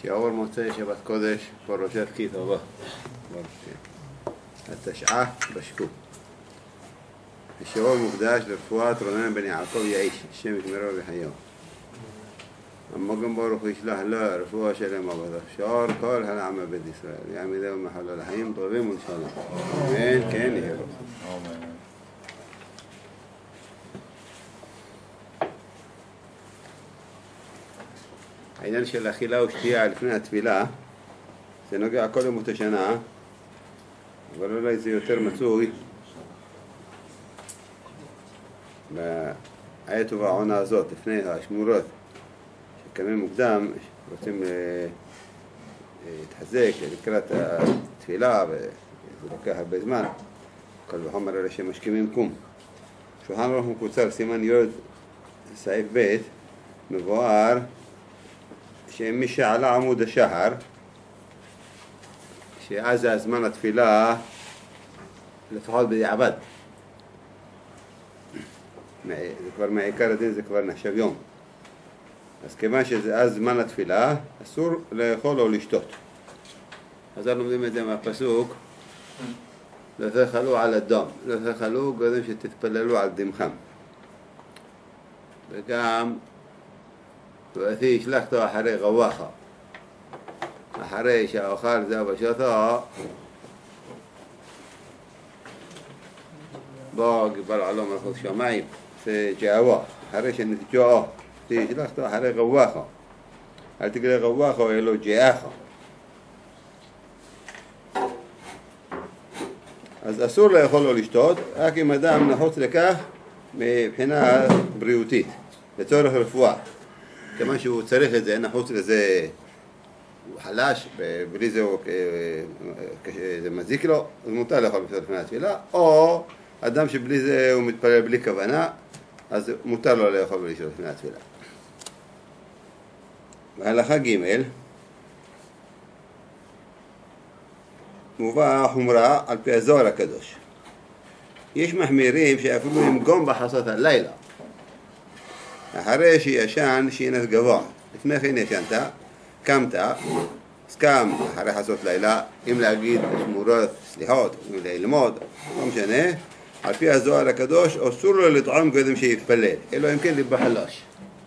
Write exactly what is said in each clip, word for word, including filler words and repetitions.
שיעור מוצאי שבת קודש פרשת כי טובה. התשעה בשקו. השיעור מוקדש לרפואת רונן בן יעקב יעיש, השם ישמרו וחייו. המוגם ברוך הוא ישלח לו רפואה שלמה בתפשור כל העם בית ישראל. יעמידהו מחלל החיים טובים ולשלום. אמן כן יהיה רוב. העניין של אכילה ושתייה לפני התפילה זה נוגע כל ימות השנה, אבל אולי זה יותר מצוי בעת ובעונה הזאת, לפני השמורות שקמים מוקדם, רוצים להתחזק לקראת התפילה וזה לוקח הרבה זמן, כל וחומר אלה שמשכימים קום. שולחן ערוך מקוצר סימן י' סעיף ב' מבואר שמי שעלה עמוד השחר, שאז זה הזמן התפילה לפחות בדיעבד, זה כבר מעיקר הדין, זה כבר נחשב יום. אז כיוון שזה אז זמן התפילה, אסור לאכול או לשתות. אז אנחנו לומדים את זה מהפסוק, לא תאכלו על הדם, לא תאכלו קודם שתתפללו על דמכם. וגם ואתי ישלחתו אחרי גוואחה, אחרי שהאוכל זה בשותו בוא גבל עלו מלכות שמיים, זה ג'אווה, אחרי שנתג'או תשלחתו אחרי גוואחה, אל תגלה גוואחה אלו ג'אחה. אז אסור לאכול או לשתות, רק אם אדם נחוץ לכך מבחינה בריאותית, לצורך רפואה. כיוון שהוא צריך את זה, נחוץ לזה, הוא חלש, בלי זה זה מזיק לו, אז מותר לאכול בשביל לפני התפילה, או אדם שבלי זה הוא מתפלל בלי כוונה, אז מותר לו לאכול בשביל לפני התפילה. בהלכה ג' מובא חומרה על פי הזוהר הקדוש. יש מחמירים שאפילו עם גום בחסות הלילה, אחרי שישן שינת גבוה, לפני כן ישנת, קמת, אז קם אחרי חסות לילה, אם להגיד שמורות, סליחות, אם ללמוד, לא משנה, על פי הזוהר הקדוש, אסור לו לטעום קודם שיתפלל, אלא אם כן ליבו חלש.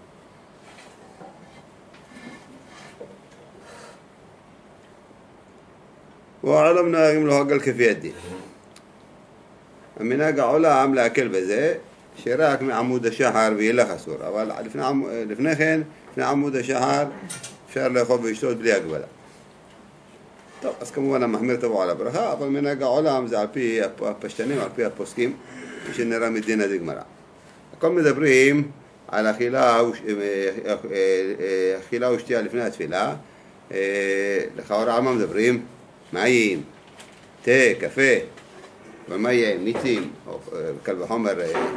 והעולם נוהגים להוגל כפי הדין. המנהג העולם להקל בזה, שרק מעמוד השחר וילך אסור, אבל לפני, לפני כן, לפני עמוד השחר אפשר לאכול ולשתות בלי הגבלה. טוב, אז כמובן המחמיר תבוא על הברכה, אבל מנהג העולם זה על פי הפשטנים, על פי הפוסקים, שנראה מדין דגמרא. הכל מדברים על אכילה, אכילה ושתייה לפני התפילה, לכאורה על מה מדברים? מים, תה, קפה, ומים, מיצים, קל וחומר,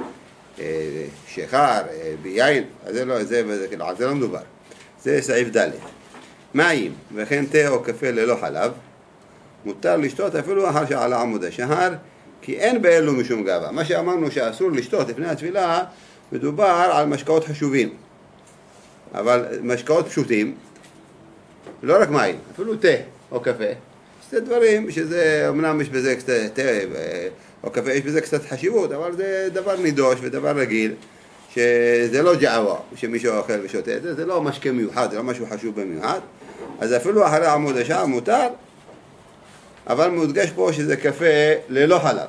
שחר, ביין, אז זה לא, זה, זה, כאילו, זה לא מדובר. זה סעיף ד'. מים, וכן תה או קפה ללא חלב, מותר לשתות אפילו אחר שעלה עמוד השחר, כי אין באלו משום גאווה. מה שאמרנו שאסור לשתות לפני התפילה, מדובר על משקאות חשובים. אבל משקאות פשוטים, לא רק מים, אפילו תה או קפה, זה דברים שזה, אמנם יש בזה קצת תה או קפה, יש בזה קצת חשיבות, אבל זה דבר נידוש ודבר רגיל, שזה לא ג'עווה, שמישהו אוכל ושותה את זה, זה לא משקה מיוחד, זה לא משהו חשוב במיוחד, אז אפילו אחרי עמוד השחר מותר, אבל מודגש פה שזה קפה ללא חלב.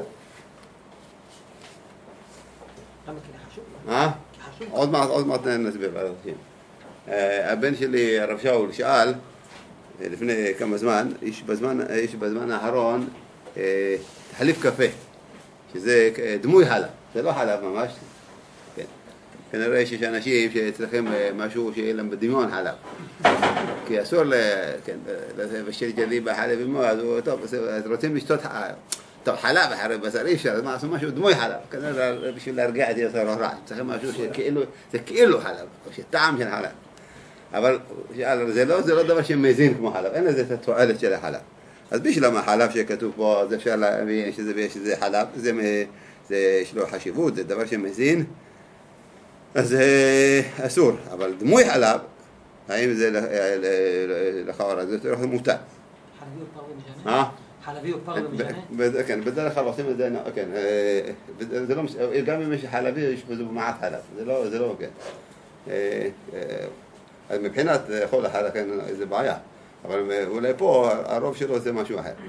למה כי חשוב? אה? עוד מעט, עוד מעט נסביר. הבן שלי, הרב שאול, שאל, לפני כמה זמן, יש בזמן, יש בזמן האחרון תחליף קפה, שזה דמוי חלב, זה לא חלב ממש. כן. כנראה שיש אנשים שצריכים משהו שיהיה להם בדמיון חלב. כי אסור לבשל ג'לי בחלב אמו, אז הוא טוב, אז רוצים לשתות טוב, חלב אחרי בשר אי אפשר, אז מה עשו משהו דמוי חלב, כנראה בשביל להרגיע את יצר הרע, צריכים משהו שכאילו, זה כאילו חלב, או שטעם של חלב. אבל זה לא, זה לא דבר שמזין כמו חלב, אין לזה את התועלת של החלב. אז בשביל מה חלב שכתוב פה, אז אפשר להבין שזה, שזה חלב, זה, זה, יש לו חשיבות, זה דבר שמזין, אז אסור. אבל דמוי חלב, האם זה לכאורה, זה יותר מותר. حلبي وبارلي مجانا אה? حلبي وبارلي مجانا בד- כן, בדרך כלל עושים את זה, כן, אה, זה לא, מש- גם אם יש חלבי, יש בזה מעט חלב, זה לא, זה לא, כן. אה, אה, אז מבחינת חול החלב, כן, זה בעיה, אבל אולי פה הרוב שלו זה משהו אחר.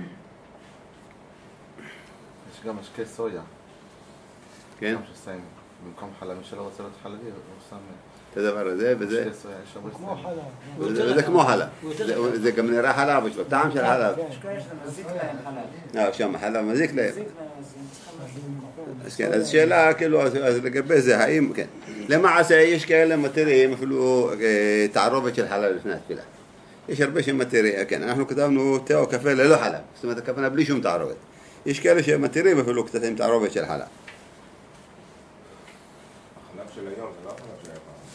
יש גם משקה סויה. כן? גם ששמים, במקום חלב, מי שלא רוצה להיות חלבי, הוא שם את הדבר הזה, וזה, משקה סויה, יש הרבה כמו סויה. חלב. וזה וזה כמו חלב. הוא יותר זה- יקר. זה גם נראה חלב, יש לו טעם של חלב. כן. יש כאלה שזה מזיק להם חלב. אה, שם חלב מזיק להם. מזיק להם, אז הם צריכים משהו. אז כן, אז שאלה, כאילו, אז אז לגבי זה, האם, כן. למעשה, יש כאלה מתירים אפילו אה, תערובת של חלב לפני התפילה. יש הרבה שמתירים, כן, אנחנו כתבנו תה או קפה ללא חלב, זאת אומרת, הכוונה בלי שום תערובת. יש כאלה שמתירים אפילו קצת עם תערובת של חלב. החלב של היום זה לא החלב שהיה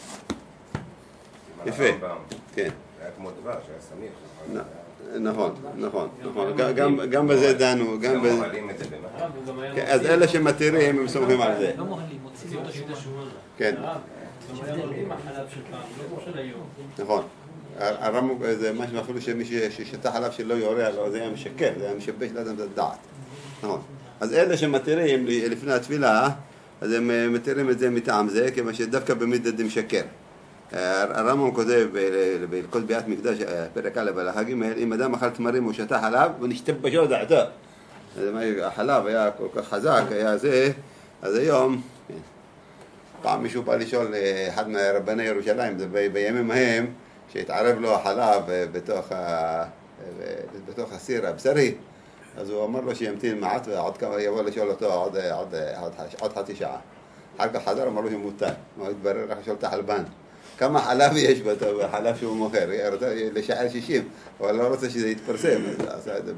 פעם. יפה. עם הרמב"ם, כן, זה היה כמו דבש, היה סמיך. נ- נכון, נכון, נכון. גם- גם- גם בזה דנו, גם גם בזה. מוהלים את זה במים. כן, אז אלה שמתירים, הם סומכים על זה. לא מוהלים, מוציאים את השומן. כן, גם היה נותנים החלב של פעם, לא כמו של היום. נכון. הרמב"ם זה משהו אפילו שמי ש- ששתה חלב שלא יורה, לא, זה היה משקר, זה היה משבש לאדם את הדעת. נכון. אז אלה שמתירים ל- לפני התפילה, אז הם אה, מתירים את זה מטעם זה, כיוון שדווקא במידת זה משקר. אה, הרמב"ם כותב ב- בהלכות ביאת מקדש, אה, פרק א' הלכה ג', אם אדם אכל תמרים או שתה חלב, ונשתבשו דעתו. אז מה, החלב היה כל כך חזק, היה זה, אז היום, כן. פעם מישהו בא לשאול אה, אחד מרבני ירושלים, זה ב- בימים ההם, שהתערב לו החלב אה, בתוך, ה... אה, בתוך הסיר הבשרי, אז הוא אמר לו שימתין מעט ועוד כמה יבוא לשאול אותו עוד, אה, עוד, אה, עוד, עוד חצי שעה. אחר כך חזר, אמר לו שמותר. הוא התברר לך לשאול את החלבן. כמה חלב יש באותו החלב שהוא מוכר? הוא רוצה לשער שישים, אבל לא רוצה שזה יתפרסם, אז הוא עשה את זה. ב-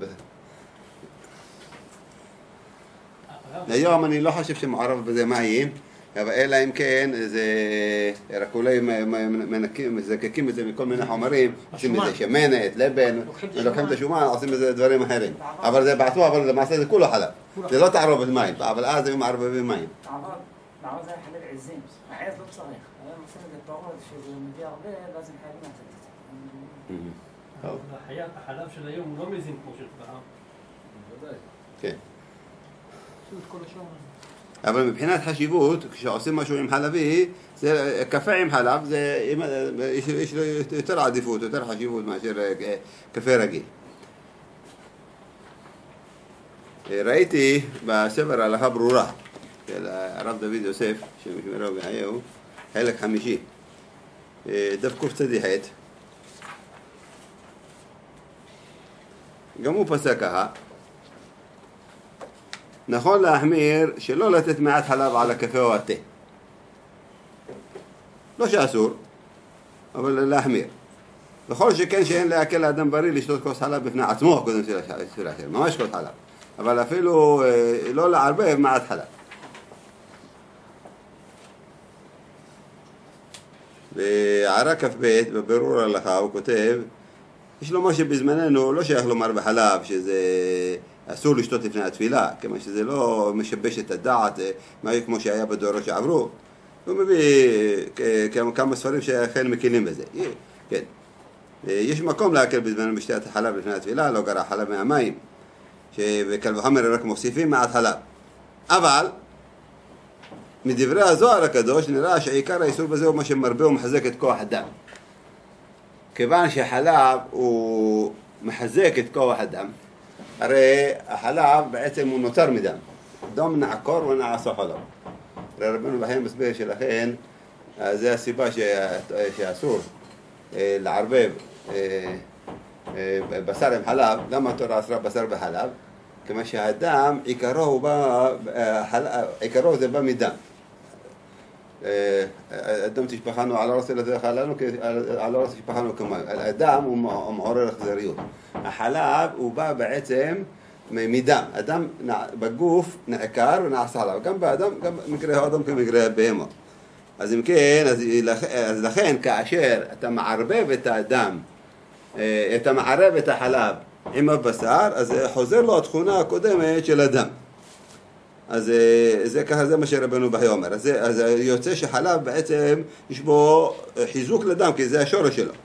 היום אני לא חושב שמעורב בזה מים, אבל אלא אם כן זה רק אולי מנקים, מזקקים את זה מכל מיני חומרים, עושים מזה שמנת, לבן, לוקחים את השומן, עושים מזה דברים אחרים. אבל זה בעצמו, אבל למעשה זה כולו חלב. זה לא תערובת מים, אבל אז הם מערבבים מים. בעבר, בעבר זה היה חלב עזים. העז לא צריך. היום עושים את זה פרות, שזה מביא הרבה, ואז הם חייבים לתת את זה. טוב. החיה- החלב של היום הוא לא מזין כמו של פעם. כן. עשו את כל השומן. אבל מבחינת חשיבות, כשעושים משהו עם חלבי, זה קפה עם חלב, זה, יש, יש לו יותר עדיפות, יותר חשיבות מאשר אה, קפה רגיל. אה, ראיתי בספר הלכה ברורה של הרב דוד יוסף, שמשמרו בחיהו, חלק חמישי, אה, דף קצ"ח, גם הוא פסק ככה, נכון להחמיר שלא לתת מעט חלב על הקפה או התה. לא שאסור, אבל להחמיר. בכל שכן שאין להקל לאדם בריא לשתות כוס חלב בפני עצמו קודם של השיר, ממש כוס חלב. אבל אפילו אה, לא לערבב מעט חלב. בערה כ"ב, בבירור ההלכה, הוא כותב, יש לומר שבזמננו לא שייך לומר בחלב שזה אסור לשתות לפני התפילה, כיוון שזה לא משבש את הדעת, מה כמו שהיה בדורות שעברו. הוא מביא כמה ספרים שאכן מקילים בזה. כן. יש מקום להקל בזמננו בשתיית החלב לפני התפילה, לא גרע חלב מהמים, שבקל וחומר רק מוסיפים מעט חלב. אבל מדברי הזוהר הקדוש נראה שעיקר האיסור בזה הוא מה שמרבה ומחזק את כוח הדם. כיוון שהחלב הוא מחזק את כוח הדם, הרי החלב בעצם הוא נוצר מדם. דם נעקור ונעשה חלב. הרי רבנו בחיי מסביר שלכן, זה הסיבה שאסור לערבב בשר עם חלב. למה התורה אסרה בשר בחלב? כיוון שהדם עיקרו הוא בא, עיקרו זה בא מדם. הדם תשפכנו על הראש אלא חלנו, על הראש תשפכנו כמים. הדם הוא מעורר אכזריות. החלב הוא בא בעצם מדם. הדם בגוף נעקר ונעשה חלב. גם באדם, גם מקרה האדם כמקרה הבהמה. אז אם כן, אז, אז לכן כאשר אתה מערבב את הדם, אתה מערב את החלב עם הבשר, אז חוזר לו התכונה הקודמת של הדם. אז זה ככה, זה מה שרבנו בחיי אומר. אז, אז יוצא שחלב בעצם יש בו חיזוק לדם, כי זה השורש שלו.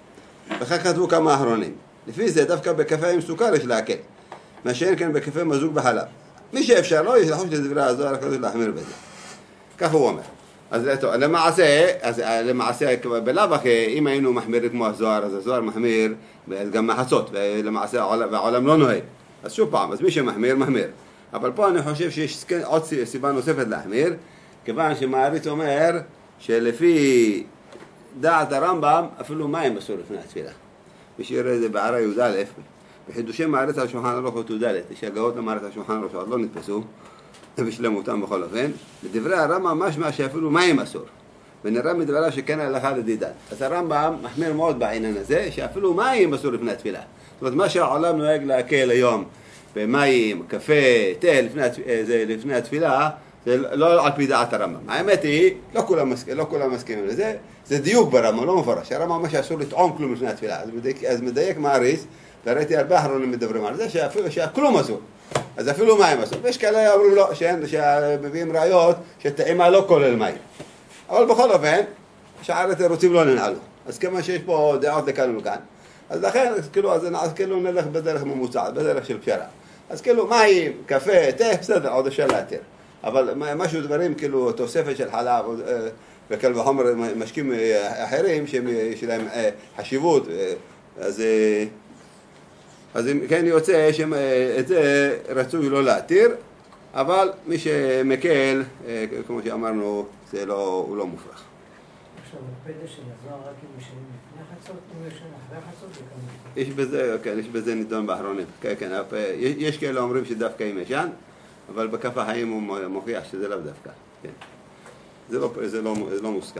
וכך כתבו כמה אחרונים. לפי זה דווקא בקפה עם סוכר יש להקל, מה שאין כן בקפה מזוג בחלב. מי שאפשר לו, יש לחוש לדברי הזוהר הקדוש להחמיר בזה. כך הוא אומר. אז טוב, למעשה, אז למעשה בלאו הכי, אם היינו מחמירים כמו הזוהר, אז הזוהר מחמיר גם מחצות, ולמעשה העולם, והעולם לא נוהג. אז שוב פעם, אז מי שמחמיר, מחמיר. אבל פה אני חושב שיש עוד סיבה נוספת להחמיר, כיוון שמעריץ אומר שלפי דעת הרמב"ם, אפילו מים אסור לפני התפילה. מי שיראה את זה בערה י"א, בחידושי מעריץ על שולחן ערוך י"ד, שהגאות למעריץ על שולחן ערוך שעוד לא נתפסו, בשלמותם בכל אופן, בדברי הרמב"ם משמע שאפילו מים אסור, ונראה מדבריו שכן ההלכה לדידן. אז הרמב"ם מחמיר מאוד בעניין הזה, שאפילו מים אסור לפני התפילה. זאת אומרת, מה שהעולם נוהג להקל היום, במים, קפה, תה, לפני, זה, לפני התפילה, זה לא על פי דעת הרמב"ם. האמת היא, לא כולם, מסכ... לא כולם מסכימים לזה, זה דיוק ברמב"ם, לא מפורש. הרמב"ם מה שאסור לטעום כלום לפני התפילה. אז מדייק, אז מדייק מעריץ, וראיתי הרבה אחרונים מדברים על זה, שאפילו, שהכלום אסור. אז אפילו מים אסור. ויש כאלה אומרים לו, שמביאים ראיות, שטעימה לא כולל מים. אבל בכל אופן, שאר התירוצים לא ננעלו. אז כמה שיש פה דעות לכאן וכאן. אז לכן, כאילו, אז כאילו נלך בדרך ממוצעת, בדרך של פשרה. אז כאילו, מים, קפה, תה, בסדר, עוד אפשר להתיר. אבל משהו דברים, כאילו, תוספת של חלב, וקל וחומר משקים אחרים, שיש להם חשיבות, אז, אז כן יוצא שאת זה רצוי לא להתיר, אבל מי שמקל, כמו שאמרנו, זה לא, הוא לא מופרך. עכשיו, הפלא של הזוהר רק אם משנים לפני חצות, אם ישנים אחרי חצות, זה כמה... יש בזה, כן, יש בזה נידון באחרונים. כן, כן, יש, יש כאלה אומרים שדווקא אם ישן, אבל בכף החיים הוא מוכיח שזה לאו דווקא. כן. זה לא, זה לא, זה לא מוסכם.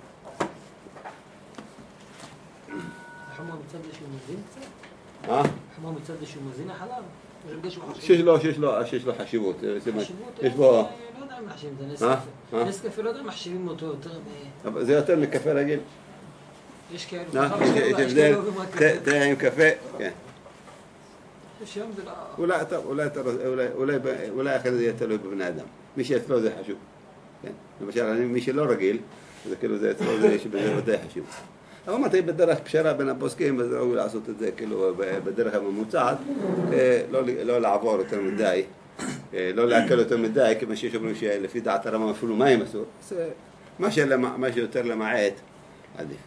החמור מצד זה שהוא מזין קצת? אה? החמור מצד זה שהוא מזין החלב? שיש לו, שיש לו, שיש לו חשיבות. חשיבות? יש בו... לא יודע אם מחשיבים, זה נס קפה. נס קפה לא יודע אם מחשיבים אותו יותר מ... אבל זה יותר מקפה רגיל. יש כאלה... יש הבדל, תה עם קפה, כן. יש יום זה לא... אולי, טוב, אולי, אולי, אולי אחרי זה יהיה תלוי בבני אדם. מי שאצלו זה חשוב. כן. למשל, מי שלא רגיל, זה כאילו זה אצלו זה שבזה ודאי חשוב. אבל אמרתי, בדרך פשרה בין הפוסקים, אז ראוי לעשות את זה כאילו בדרך הממוצעת, לא, לא לעבור יותר מדי, לא להקל יותר מדי, כמה שיש אומרים שלפי דעת הרמב"ם אפילו מים אסור. מה שיותר למעט, עדיף.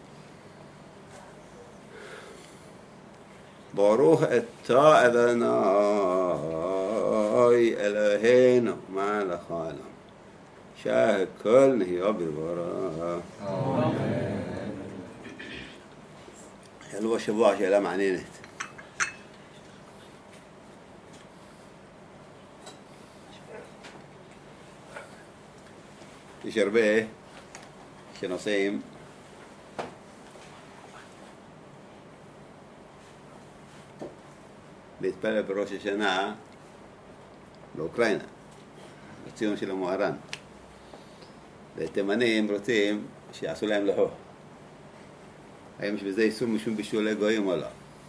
ברוך אתה אדוני אלוהינו מלך העולם שהכל נהיה בדברו. שאלו בשבוע שאלה מעניינת. יש הרבה שנוסעים להתפלל בראש השנה באוקראינה, בציון של המוהר"ן. והתימנים רוצים שיעשו להם לחוך. האם יש בזה איסור משום בישולי גויים או לא?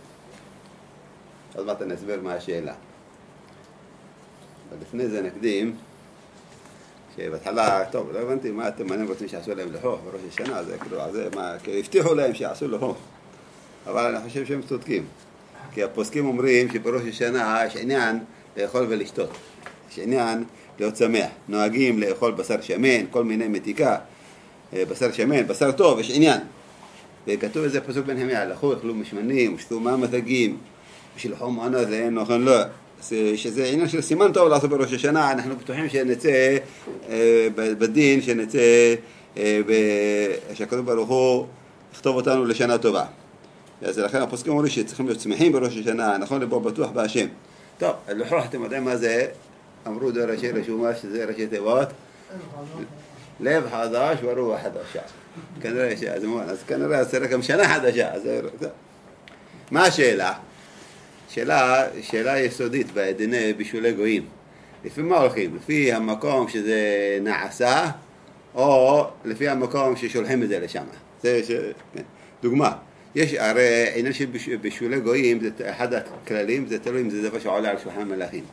עוד מעט נסבר מה השאלה. אבל לפני זה נקדים שבהתחלה, טוב, לא הבנתי מה התימנים רוצים שיעשו להם לחוך בראש השנה, זה כאילו, זה מה, כאילו הבטיחו להם שיעשו לחוך. אבל אני חושב שהם צודקים. כי הפוסקים אומרים שבראש השנה יש עניין לאכול ולשתות. יש עניין להיות שמח. נוהגים לאכול בשר שמן, כל מיני מתיקה, בשר שמן, בשר טוב, יש עניין. וכתוב איזה פסוק בנחמיה, לכו אכלו משמנים, ושתו מים מתוקים, ושילחו מעונות לאין נאכלו לו. שזה עניין של סימן טוב לעשות בראש השנה, אנחנו בטוחים שנצא בדין, שנצא, שהקדוש ברוך הוא יכתוב אותנו לשנה טובה. אז לכן הפוסקים אומרים שצריכים להיות שמחים בראש השנה, נכון לבוא בטוח בהשם. טוב, לחוך, אתם יודעים מה זה? אמרו זה ראשי רשומה שזה ראשי תיבות. לב חדש ורוח חדשה. כנראה שהזמן, אז כנראה זה גם שנה חדשה. מה השאלה? שאלה, שאלה יסודית בדיני בישולי גויים. לפי מה הולכים? לפי המקום שזה נעשה, או לפי המקום ששולחים את זה לשם. זה ש... דוגמה. יש הרי עניין של בישולי גויים, זה אחד הכללים, זה תלוי אם זה דבר שעולה על שולחן מלאכים.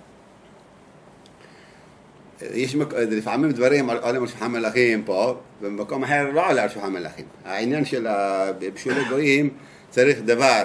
יש לפעמים דברים עולים על שולחן מלאכים פה, ובמקום אחר לא עולה על שולחן מלאכים. העניין של בישולי גויים צריך דבר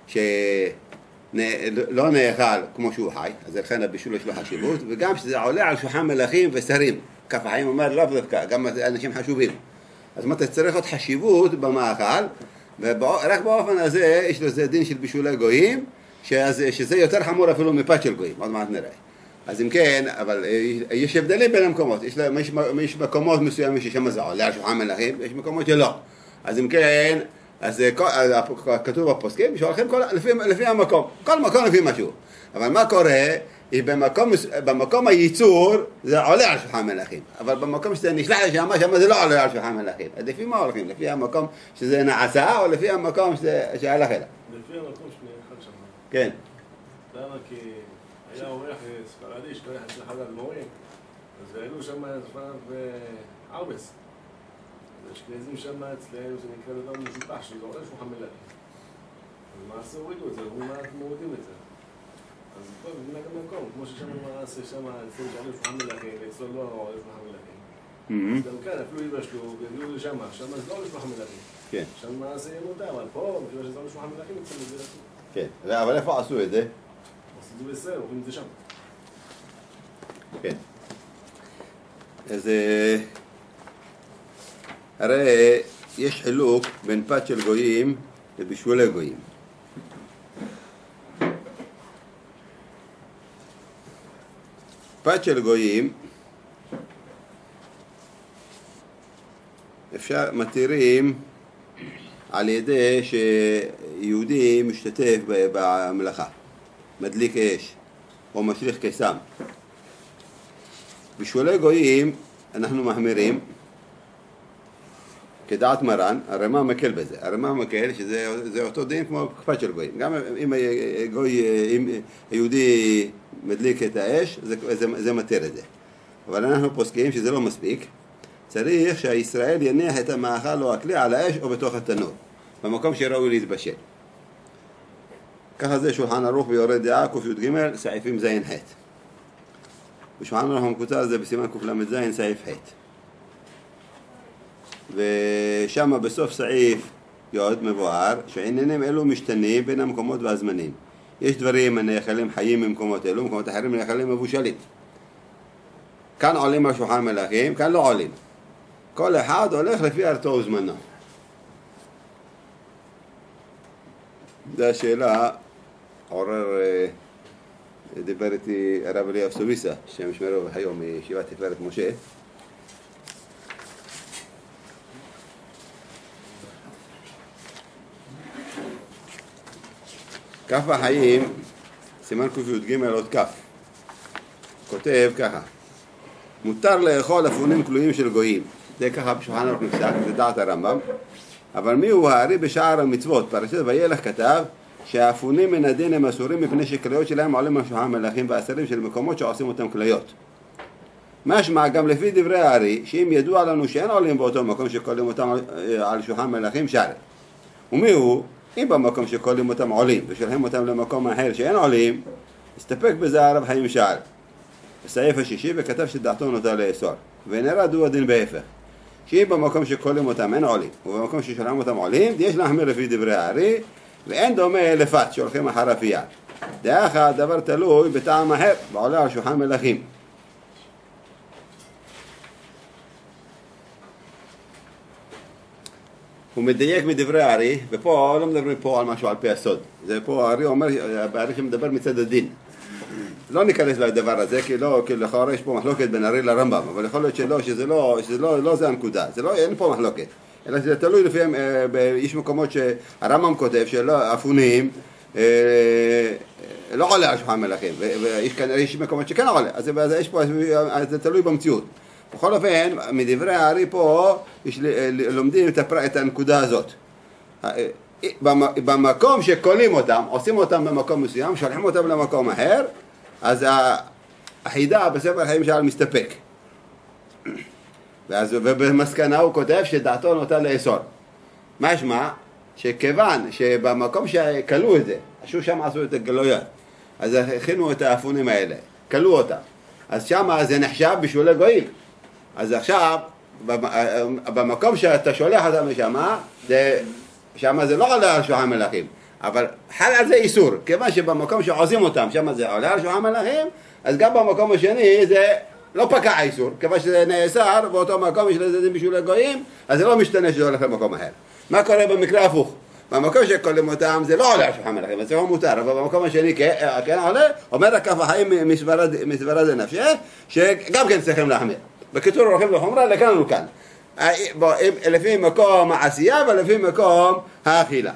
שלא נאכל כמו שהוא חי, אז לכן הבישול יש לו חשיבות, וגם שזה עולה על שולחן מלכים ושרים. כף החיים אומר לא דווקא, גם אנשים חשובים. אז מה, אתה צריך עוד חשיבות במאכל, ורק באופן הזה יש לזה דין של בישולי גויים, שזה יותר חמור אפילו מפת של גויים, עוד מעט נראה. אז אם כן, אבל יש הבדלים בין המקומות, יש, יש, יש מקומות מסוימים ששם זה עולה על שולחן מלכים, יש מקומות שלא. אז אם כן, אז כתוב בפוסקים, שהולכים כל, לפי, לפי המקום, כל מקום לפי משהו. אבל מה קורה? במקום, במקום הייצור זה עולה על שולחן מלכים, אבל במקום שזה נשלח לשם, שם זה לא עולה על שולחן מלכים. אז לפי מה הולכים? לפי המקום שזה נעשה, או לפי המקום שהלך אליו? לפי המקום שנאכל שם. כן. למה? כי היה אורח ספרדי שקורח אצל אחד האדמו"רים, אז העלו שם לפניו ערבס. אשכנזים שם אצלנו זה נקרא דבר מזופח, שזה עולה שולחן מלכים. למעשה הורידו את זה, הוא מעט מורידים את זה. אז טוב, זה נגד מקום, כמו ששם למעשה שם אצלנו שעלו שולחן מלכים, ואצלו לא עולה שולחן מלכים. אז גם כאן, אפילו יבשלו, והגיעו לשם, שם אז לא עולה שולחן מלכים. כן. שם למעשה יהיה מותר, אבל פה, בגלל שזה עולה שולחן מלכים, אצלנו זה עשו. כן, אבל איפה עשו את זה? עשו את זה בישראל, אוכלים את זה שם. כן. אז הרי יש חילוק בין פת של גויים לבישולי גויים. פת של גויים אפשר מתירים על ידי שיהודי משתתף במלאכה, מדליק אש או משליך קיסם. בישולי גויים אנחנו מחמירים כדעת מרן, הרמ"א מקל בזה. הרמ"א מקל שזה אותו דין כמו פת של גויים. גם אם גוי, אם היהודי מדליק את האש, זה, זה, זה מתיר את זה. אבל אנחנו פוסקים שזה לא מספיק. צריך שהישראל יניח את המאכל או הכלי על האש או בתוך התנור, במקום שראוי להתבשל. ככה זה שולחן ערוך ויורד דעה, ק"ג, סעיפים זין ח'. בשולחן ערוך המקוצר זה בסימן קל"ז, סעיף ח'. ושם בסוף סעיף יוד מבואר שעניינים אלו משתנים בין המקומות והזמנים. יש דברים הנאכלים חיים ממקומות אלו, מקומות אחרים נאכלים מבושלים. כאן עולים על שולחן מלכים, כאן לא עולים. כל אחד הולך לפי ארצו וזמנו. זו השאלה, עורר, דיבר איתי הרב אליהו סוביסה, שם שמרו היום מישיבת תפארת משה. כף החיים, סימן ק"ג עוד כף, כותב ככה: מותר לאכול אפונים כלואים של גויים. זה ככה בשולחן ערוך נפסק, זה דעת הרמב"ם. אבל מי הוא הארי בשער המצוות? פרשת וילך כתב שהאפונים מן הדין הם אסורים מפני שכליות שלהם עולים על שולחן מלכים ואסרים של מקומות שעושים אותם כליות. משמע גם לפי דברי הארי, שאם ידוע לנו שאין עולים באותו מקום שכולים אותם על שולחן מלכים שער. ומי הוא? אם במקום שכולים אותם עולים ושולחים אותם למקום אחר שאין עולים, הסתפק בזה הרב חיים שער בסעיף השישי, וכתב שדעתו נוטה לאסור. ונראה דו הדין בהפך, שאם במקום שכולים אותם אין עולים ובמקום ששולחים אותם עולים, יש להחמיר לפי דברי הארי, ואין דומה לפת שהולכים אחר אפייה. דאך הדבר תלוי בטעם אחר בעולה על שולחן מלכים. הוא מדייק מדברי הארי, ופה לא מדברים פה על משהו על פי הסוד. זה פה הארי אומר, הארי שמדבר מצד הדין. לא ניכנס לדבר הזה, כי לא, כי לכאורה יש פה מחלוקת בין הארי לרמב"ם, אבל יכול להיות שלא, שזה לא, שזה לא, לא זה הנקודה. זה לא, אין פה מחלוקת. אלא זה תלוי לפעמים, יש מקומות שהרמב"ם כותב שלא, אפונים, לא עולה על שולחן מלכים, ויש מקומות שכן עולה, אז יש פה, זה תלוי במציאות. בכל אופן, מדברי הארי פה, יש, לומדים את הנקודה הזאת. במקום שקולים אותם, עושים אותם במקום מסוים, שולחים אותם למקום אחר, אז החידה בספר חיים שעל מסתפק. ואז, ובמסקנה הוא כותב שדעתו נוטה לאסור. משמע שכיוון שבמקום שקלו את זה, עשו שם עשו את הגלויות, אז הכינו את האפונים האלה, קלו אותם, אז שם זה נחשב בשולי גויים. אז עכשיו במקום שאתה שולח אותם לשם, זה שם זה לא עולה על שולחן מלכים, אבל חל על זה איסור, כיוון שבמקום שעושים אותם, שם זה עולה על שולחן מלכים, אז גם במקום השני זה לא פקע האיסור, כיוון שזה נאסר, באותו מקום יש לזה דין בישול לגויים, אז זה לא משתנה שזה הולך למקום אחר. מה קורה במקרה הפוך? במקום שקולים אותם זה לא עולה על שולחן מלכים, זה לא מותר, אבל במקום השני כן עולה, אומר הכף החיים מסברה זה נפשי, שגם כן צריכים להחמיר. בקיצור הולכים לחומרה לכאן ולכאן. לפי מקום העשייה ולפי מקום האכילה.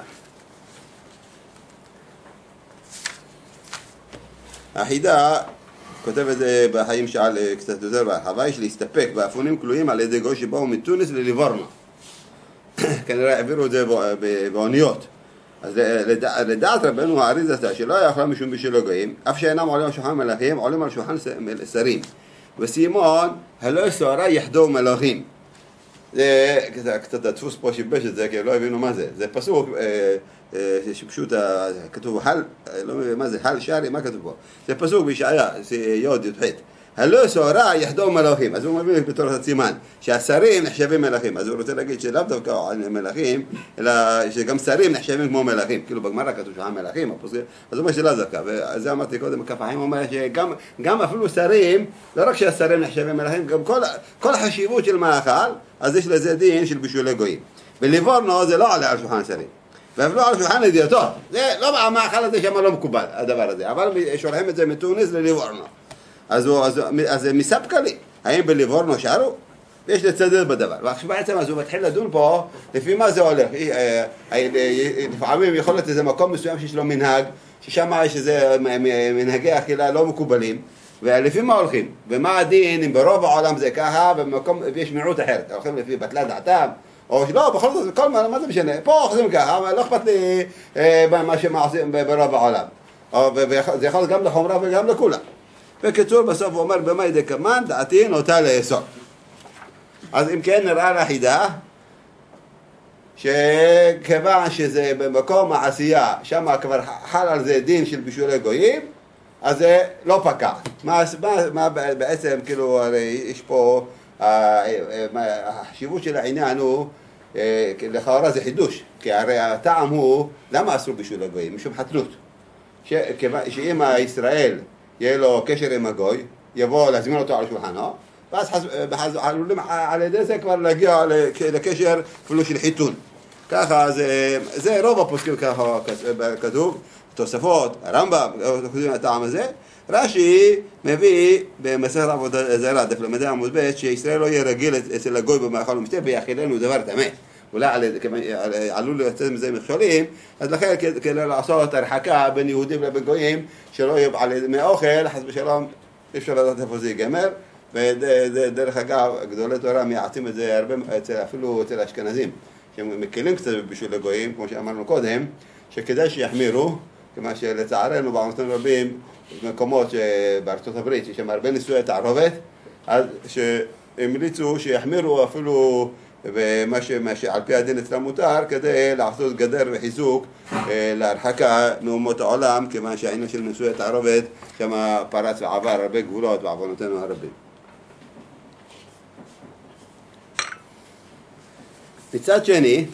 החידה כותב את זה בחיים שעל קצת יותר בהרחבה, יש להסתפק באפונים כלואים על ידי גוי שבאו מתוניס לליבורנו. כנראה העבירו את זה באוניות. אז לדעת רבנו האריזתה שלא יכלה משום בשביל הגויים, אף שאינם עולים על שולחן מלכים, עולים על שולחן שרים. וסימון, הלא סוערה יחדו מלכים. זה קצת הדפוס פה שיבש את זה, כי לא הבינו מה זה. זה פסוק שפשוט כתוב, לא מבין מה זה, הל שרי, מה כתוב פה? זה פסוק בישעיה, זה יוד, י"ח. הלא סוערה יחדו מלכים, אז הוא מבין בתור הסימן, שהשרים נחשבים מלכים, אז הוא רוצה להגיד שלאו דווקא מלכים, אלא שגם שרים נחשבים כמו מלכים, כאילו בגמרא כתוב שהם מלכים, אז הוא אומר שלא דווקא, וזה אמרתי קודם, כף החיים אומר שגם אפילו שרים, לא רק שהשרים נחשבים מלכים, גם כל החשיבות של מאכל, אז יש לזה דין של בישולי גויים. בליבורנו זה לא עולה על שולחן שרים, ואפילו על שולחן אדיוטות, זה לא, המאכל הזה שם לא מקובל, הדבר הזה, אבל שולחים את זה מתוניס לליבורנו. אז, אז, אז זה מספקה לי, האם בליבורנו שערו? ויש לצדד בדבר. ועכשיו בעצם אז הוא מתחיל לדון פה, לפי מה זה הולך. לפעמים יכול להיות איזה מקום מסוים שיש לו מנהג, ששם יש איזה מנהגי אכילה לא מקובלים, ולפי מה הולכים? ומה הדין אם ברוב העולם זה ככה, ובמקום ויש מיעוט אחרת. הולכים לפי בטלה דעתם, או שלא, בכל זאת, כל מה, מה זה משנה? פה אוכלים ככה, אבל לא אכפת לי מה שמעשים ברוב העולם. וזה יכול להיות גם לחומרה וגם לכולם. בקיצור, בסוף הוא אומר, במה ידי כמן, דעתי נוטה לאסור. אז אם כן נראה לחידה, שכיוון שזה במקום העשייה, שם כבר חל על זה דין של בישולי גויים, אז זה לא פקע. מה, מה, מה בעצם, כאילו, הרי יש פה, החשיבות של העניין הוא, לכאורה זה חידוש, כי הרי הטעם הוא, למה אסור בישולי גויים? משום חתנות. שאם ישראל יהיה לו קשר עם הגוי, יבוא להזמין אותו על שולחנו, ואז עלולים על ידי זה כבר להגיע לקשר אפילו של חיתון. ככה, זה, זה רוב הפוסקים ככה כתוב, תוספות, הרמב"ם, כותבים את הטעם הזה. רש"י מביא במסכת עבודה זרה, דף למדי עמוד ב', שישראל לא יהיה רגיל אצל הגוי במאכל ומשתה, ויאכילנו דבר טמא. אולי עלול לצאת מזה מכשולים, אז לכן כדי לעשות הרחקה בין יהודים לבין גויים, שלא יהיה מאוכל, חס ושלום, אפשר לדעת איפה זה ייגמר, ודרך אגב, גדולי תורה מייעצים את זה הרבה, אפילו אצל האשכנזים, שהם מקלים קצת בשביל לגויים, כמו שאמרנו קודם, שכדאי שיחמירו, כמה שלצערנו בעמותים רבים, במקומות בארצות הברית, שיש שם הרבה נישואי תערובת, אז שהמליצו שיחמירו אפילו ומה שעל פי הדין אצלם מותר, כדי לעשות גדר וחיזוק להרחקה מאומות העולם, כיוון שהעניין של נישואי תערובת שם פרץ ועבר הרבה גבולות בעוונותינו הרבים. מצד שני,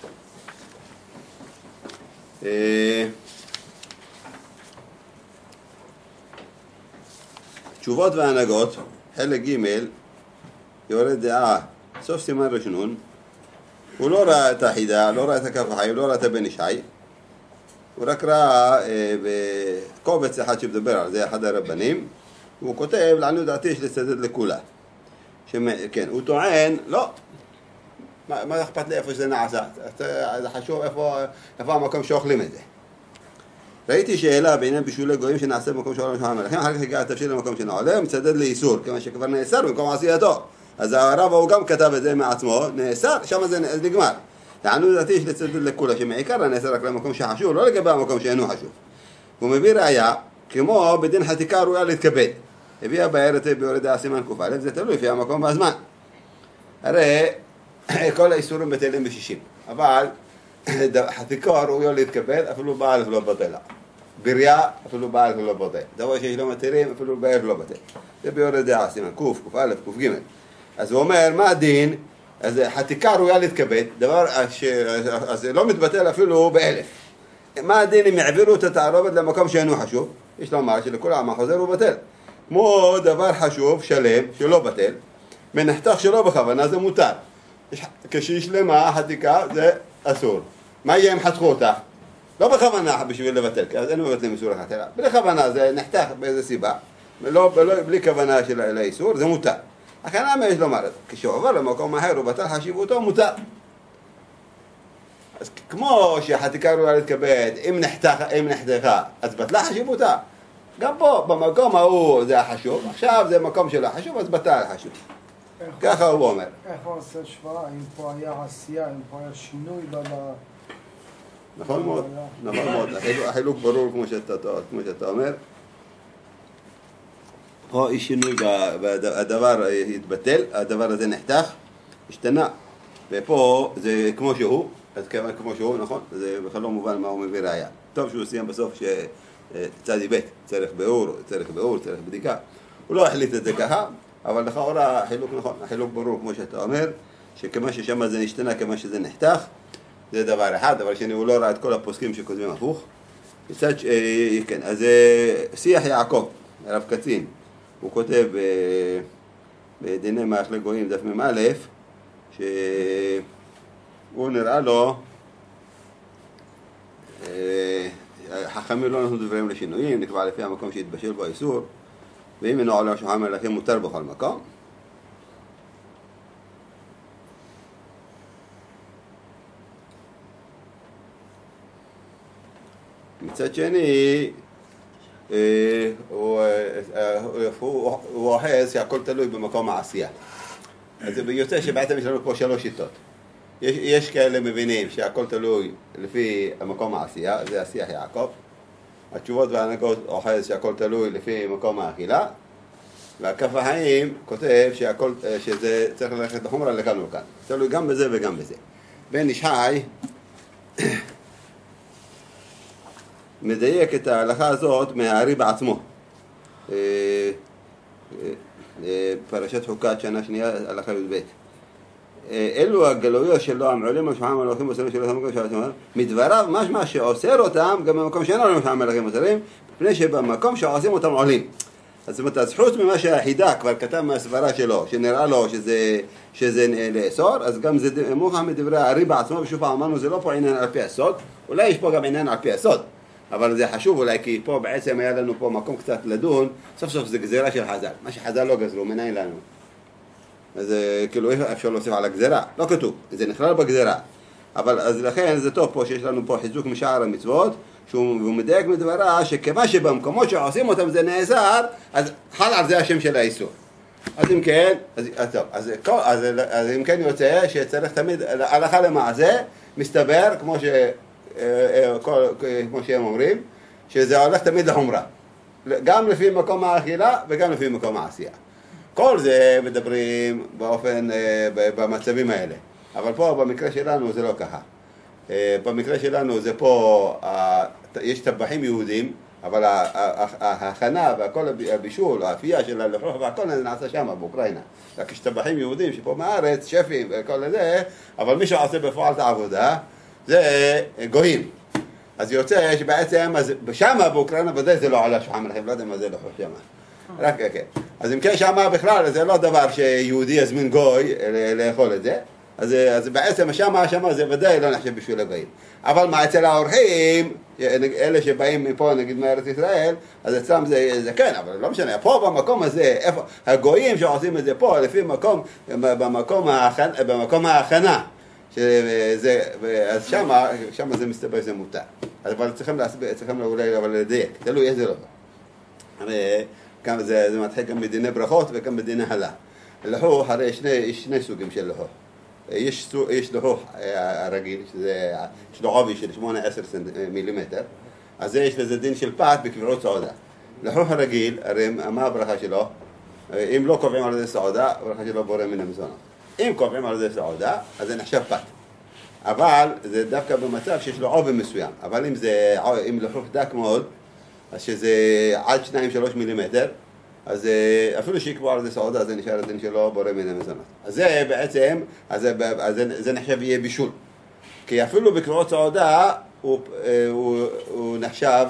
תשובות והנהגות, חלק ג' יורד דעה, סוף סימן ראשון, הוא לא ראה את החידה, לא ראה את הכף החיים, לא ראה את הבן ישי, הוא רק ראה בקובץ אחד שמדבר על זה, אחד הרבנים, והוא כותב, לעניות דעתי יש לצדד לכולה. כן, הוא טוען, לא, מה, מה אכפת לי איפה שזה נעשה? זה חשוב איפה, איפה המקום שאוכלים את זה. ראיתי שאלה בעניין בישולי גויים שנעשה במקום שעולם שולחן מלכים, אחר כך הגע התבשיל למקום שנעולה, מצדד לאיסור, כיוון שכבר נאסר במקום עשייתו. אז הרב הוא גם כתב את זה מעצמו, נאסר, שם זה נגמר. לעניות דעתי יש לצדד לכולה, שמעיקר הנאסר רק למקום שחשוב, לא לגבי המקום שאינו חשוב. הוא מביא ראיה, כמו בדין חתיקה ראויה להתכבד. הביאה בערת ביורדה סימן קופה, זה תלוי לפי המקום והזמן. הרי כל האיסורים בטלים בשישים, אבל חתיקה ראויה להתכבד, אפילו בעל ולא בטלה. בריה, אפילו בעל ולא בטל. דבר שיש לו מתירים, אפילו בעל ולא בטל. זה ביורדה סימן קוף, קוף א', קוף ג'. אז הוא אומר, מה הדין אז חתיקה ראויה להתכבד, דבר ש... אז זה לא מתבטל אפילו באלף. מה הדין אם יעבירו את התערובת למקום שאינו חשוב? יש לומר שלכל העם החוזר הוא בטל. כמו דבר חשוב, שלם, שלא בטל, מנחתך שלא בכוונה זה מותר. כשהיא שלמה, החתיקה זה אסור. מה יהיה אם חתכו אותה? לא בכוונה בשביל לבטל, כי אז אין מבטלים איסור החתירה. בלי כוונה, זה נחתך באיזה סיבה, לא, בלא, בלי כוונה של האיסור, זה מותר. לכן למה יש לומר, כשעובר למקום אחר ובטל חשיבותו, מותר. אז כמו שהחתיקה ראויה להתכבד, אם נחתכה, אם נחתכה, אז בטלה חשיבותה. גם פה, במקום ההוא זה החשוב, עכשיו זה מקום של החשוב, אז בטל החשוב. ככה הוא אומר. איך הוא עושה השוואה, אם פה היה עשייה, אם פה היה שינוי ב... נכון מאוד, נכון מאוד, החילוק ברור כמו שאתה, כמו שאתה אומר. פה יש שינוי, הדבר התבטל, הדבר הזה נחתך, השתנה, ופה זה כמו שהוא, אז כמו שהוא, נכון? זה בכלל לא מובן מה הוא מביא ראיה. טוב שהוא סיים בסוף שצדי ב' צריך באור, צריך באור, צריך בדיקה. הוא לא החליט את זה ככה, אבל לכאורה החילוק נכון, החילוק ברור כמו שאתה אומר, שכמה ששם זה נשתנה, כמה שזה נחתך, זה דבר אחד, אבל שני הוא לא ראה את כל הפוסקים שכותבים הפוך. מצד, כן, אז שיח יעקב, הרב קצין, הוא כותב בדיני מאכלי גויים דף מ"א, שהוא נראה לו, חכמים לא נתנו דברים לשינויים, נקבע לפי המקום שהתבשל בו האיסור, ואם אינו עולה שולחן מלכים מותר בכל מקום. מצד שני, הוא אוחז שהכל תלוי במקום העשייה. אז זה יוצא שבעצם יש לנו פה שלוש שיטות. יש, יש כאלה מבינים שהכל תלוי לפי המקום העשייה, זה השיח יעקב. התשובות וההנהגות אוחז שהכל תלוי לפי מקום האכילה. והכף החיים כותב שהכל, שזה צריך ללכת לחומרה לכאן וכאן. תלוי גם בזה וגם בזה. בן איש חי מדייק את ההלכה הזאת מהארי בעצמו. פרשת חוקת שנה שנייה, הלכה י"ב. אלו הגלויות שלו, המעולים לשולחן מלכים מוסרים שלו, מדבריו משמע שעושר אותם גם במקום שאין עולים לשולחן מלכים מוסרים, מפני שבמקום שעושים אותם עולים. אז זאת אומרת, אז חוץ ממה שהחידה כבר כתב מהסברה שלו, שנראה לו שזה, שזה לאסור, אז גם זה מוכח מדברי הארי בעצמו, ושוב אמרנו, זה לא פה עניין על פי הסוד, אולי יש פה גם עניין על פי הסוד. אבל זה חשוב אולי, כי פה בעצם היה לנו פה מקום קצת לדון, סוף סוף זה גזירה של חז"ל. מה שחז"ל לא גזרו, מנין לנו? אז כאילו אפשר להוסיף על הגזירה, לא כתוב, זה נכלל בגזירה. אבל אז לכן זה טוב פה שיש לנו פה חיזוק משאר המצוות, שהוא מדייק מדברה שכמה שבמקומות שעושים אותם זה נאסר, אז חל על זה השם של האיסור. אז אם כן, אז, טוב, אז, אז, אז אם כן יוצא שצריך תמיד, הלכה למעשה, מסתבר כמו ש... כמו שהם אומרים, שזה הולך תמיד לחומרה. גם לפי מקום האכילה וגם לפי מקום העשייה. כל זה מדברים באופן, במצבים האלה. אבל פה במקרה שלנו זה לא ככה. במקרה שלנו זה פה, יש טבחים יהודים, אבל ההכנה והכל הבישול, האפייה של הלחוח והכל זה נעשה שם באוקראינה. רק יש טבחים יהודים שפה מארץ, שפים וכל זה, אבל מי שעושה בפועל את העבודה, זה גויים. אז יוצא שבעצם, שמה באוקראינה בזה זה לא עלה שולחן מלכים, לא יודע מה זה לחוח שמה. רק כן. אז אם כן שמה בכלל, זה לא דבר שיהודי יזמין גוי לאכול את זה. אז, אז בעצם שמה, שמה זה ודאי לא נחשב בשביל הגויים. אבל מה אצל האורחים, אלה שבאים מפה נגיד מארץ ישראל, אז אצלם זה, זה כן, אבל לא משנה. פה במקום הזה, איפה, הגויים שעושים את זה פה, לפי מקום, במקום ההכנה, במקום ההכנה. שזה, אז שמה, שמה זה מסתבר שזה מותר. אבל צריכים להסביר, צריכים אולי אבל לדייק, תלוי איזה לא. גם זה, זה מתחיל גם בדיני ברכות וגם בדיני הלה. לחוך, הרי יש שני, שני סוגים של לחוך. יש, יש לחוך הרגיל, שזה, יש לו עובי של שמונה עשר מילימטר, אז זה יש לזה דין של פת בקביעות סעודה. לחוך הרגיל, הרי מה הברכה שלו? אם לא קובעים על זה סעודה, הברכה שלו בורא מן המזונות. אם קובעים על זה סעודה, אז זה נחשב פת. אבל זה דווקא במצב שיש לו עובי מסוים. אבל אם זה, אם לחוך דק מאוד, אז שזה עד שניים שלוש מילימטר, אז אפילו שיקבעו על זה סעודה, זה נשאר הדין שלו בורא מן המזונות. אז זה בעצם, אז זה, אז זה, זה נחשב יהיה בישול. כי אפילו בקריאות סעודה הוא, הוא, הוא נחשב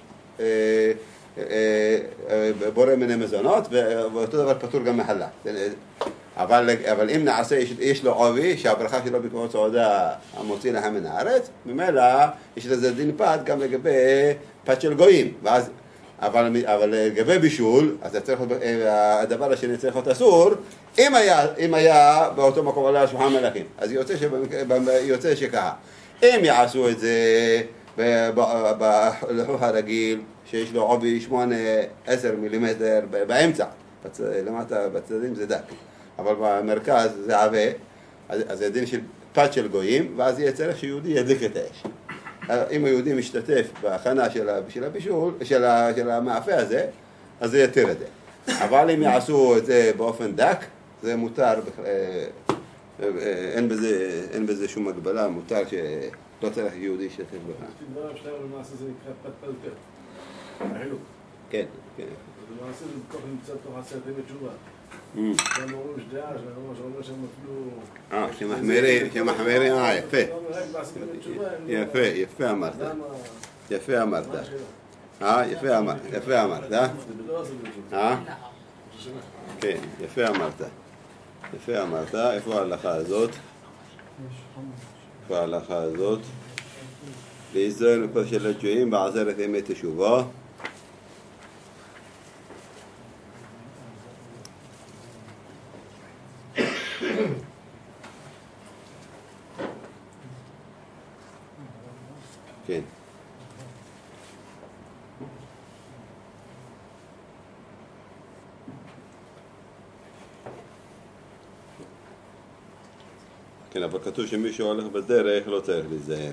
בורא מן המזונות, ואותו דבר פטור גם מחלה. אבל, אבל אם נעשה, יש, יש לו עובי, שהברכה שלו בקריאות סעודה המוציא להם מן הארץ, ממילא יש לזה דין פת גם לגבי פת של גויים. ואז, אבל, אבל לגבי בישול, אז צריך, הדבר השני צריך להיות אסור, אם היה, אם היה באותו מקום עלה שולחן מלכים. אז יוצא, יוצא שככה. אם יעשו את זה בלוח הרגיל, שיש לו עובי שמונה עשר מילימטר באמצע, למטה בצדדים זה דק, אבל במרכז זה עבה, אז זה דין של פת של גויים, ואז יהיה צריך שיהודי ידליק את האש. אם היהודי משתתף בהכנה של הבישול, של המאפה הזה, אז זה יתיר את זה. אבל אם יעשו את זה באופן דק, זה מותר, אין בזה, אין בזה שום הגבלה, מותר שלא צריך יהודי ישתתף בכך. דבר שלהם למעשה זה נקרא פת פלטר, החילוק. כן, כן. למעשה זה בתוך נמצא בתוך עשרת ימי תשובה. גם אומרים שדעה, שאומר שהם אפילו... אה, שמחמירים, שמחמירים, אה, יפה. יפה, יפה אמרת. יפה אמרת. אה, יפה אמרת, יפה אמרת, אה? אה? כן, יפה אמרת. יפה אמרת, איפה ההלכה הזאת? איפה ההלכה הזאת? להיזהר מכל של הגויים בעשרת ימי תשובה. כן. כן, אבל כתוב שמישהו הולך בדרך לא צריך להיזהר.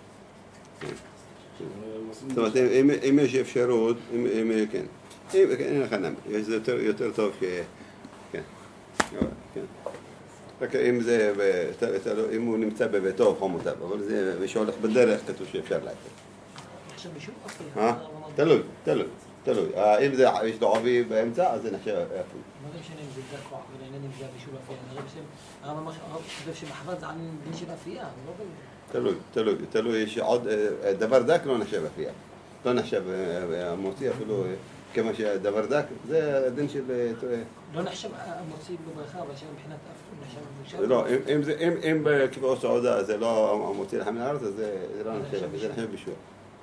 זאת אומרת, אם יש אפשרות, אם כן, אין לך נמי, זה יותר טוב ש... כן, כן. רק אם זה, אם הוא נמצא בביתו, חום אותה, אבל זה, מישהו הולך בדרך, כתוב שאפשר להגיד. עכשיו בשביל אופי. אה? תלוי, תלוי, תלוי. אם זה, יש לו עובי באמצע, אז זה נחשב אפילו. מה זה משנה אם זה דק או עכבר, אינני אם זה בשביל אפייה. אני חושב, הרב ממש חושב שמחבת זה על דין של אפייה, לא בין... תלוי, תלוי, תלוי, יש עוד, דבר דק לא נחשב אפייה. לא נחשב המוציא אפילו, כמה שדבר דק, זה הדין של... לא נחשב המוציא בברכה, אבל שמבחינת נחשב... לא, אם בקריאות סעודה זה לא המוציא לחם מן הארץ, אז זה לא נחשב, זה נחשב בישול.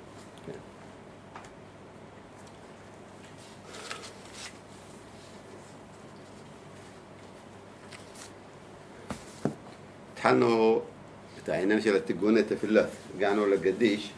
התחלנו את העניין של התיגוני תפילה, הגענו לגדיש.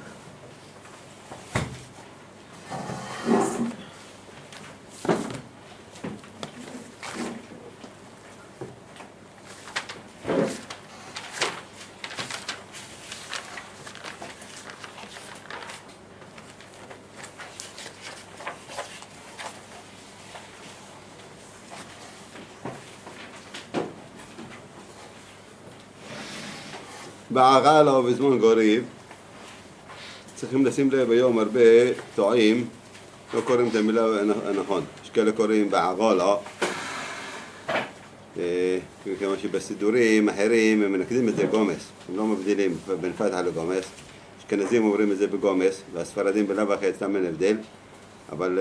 בעגה לו בזמן גוריב, צריכים לשים לב היום הרבה טועים, לא קוראים את המילה נכון. יש כאלה קוראים בעגה לו, כמו שבסידורים אחרים הם מנקדים את זה גומס, הם לא מבדילים בין פתח לגומס. אשכנזים אומרים את זה בגומס, והספרדים בלאו הכי אצלם אין הבדל, אבל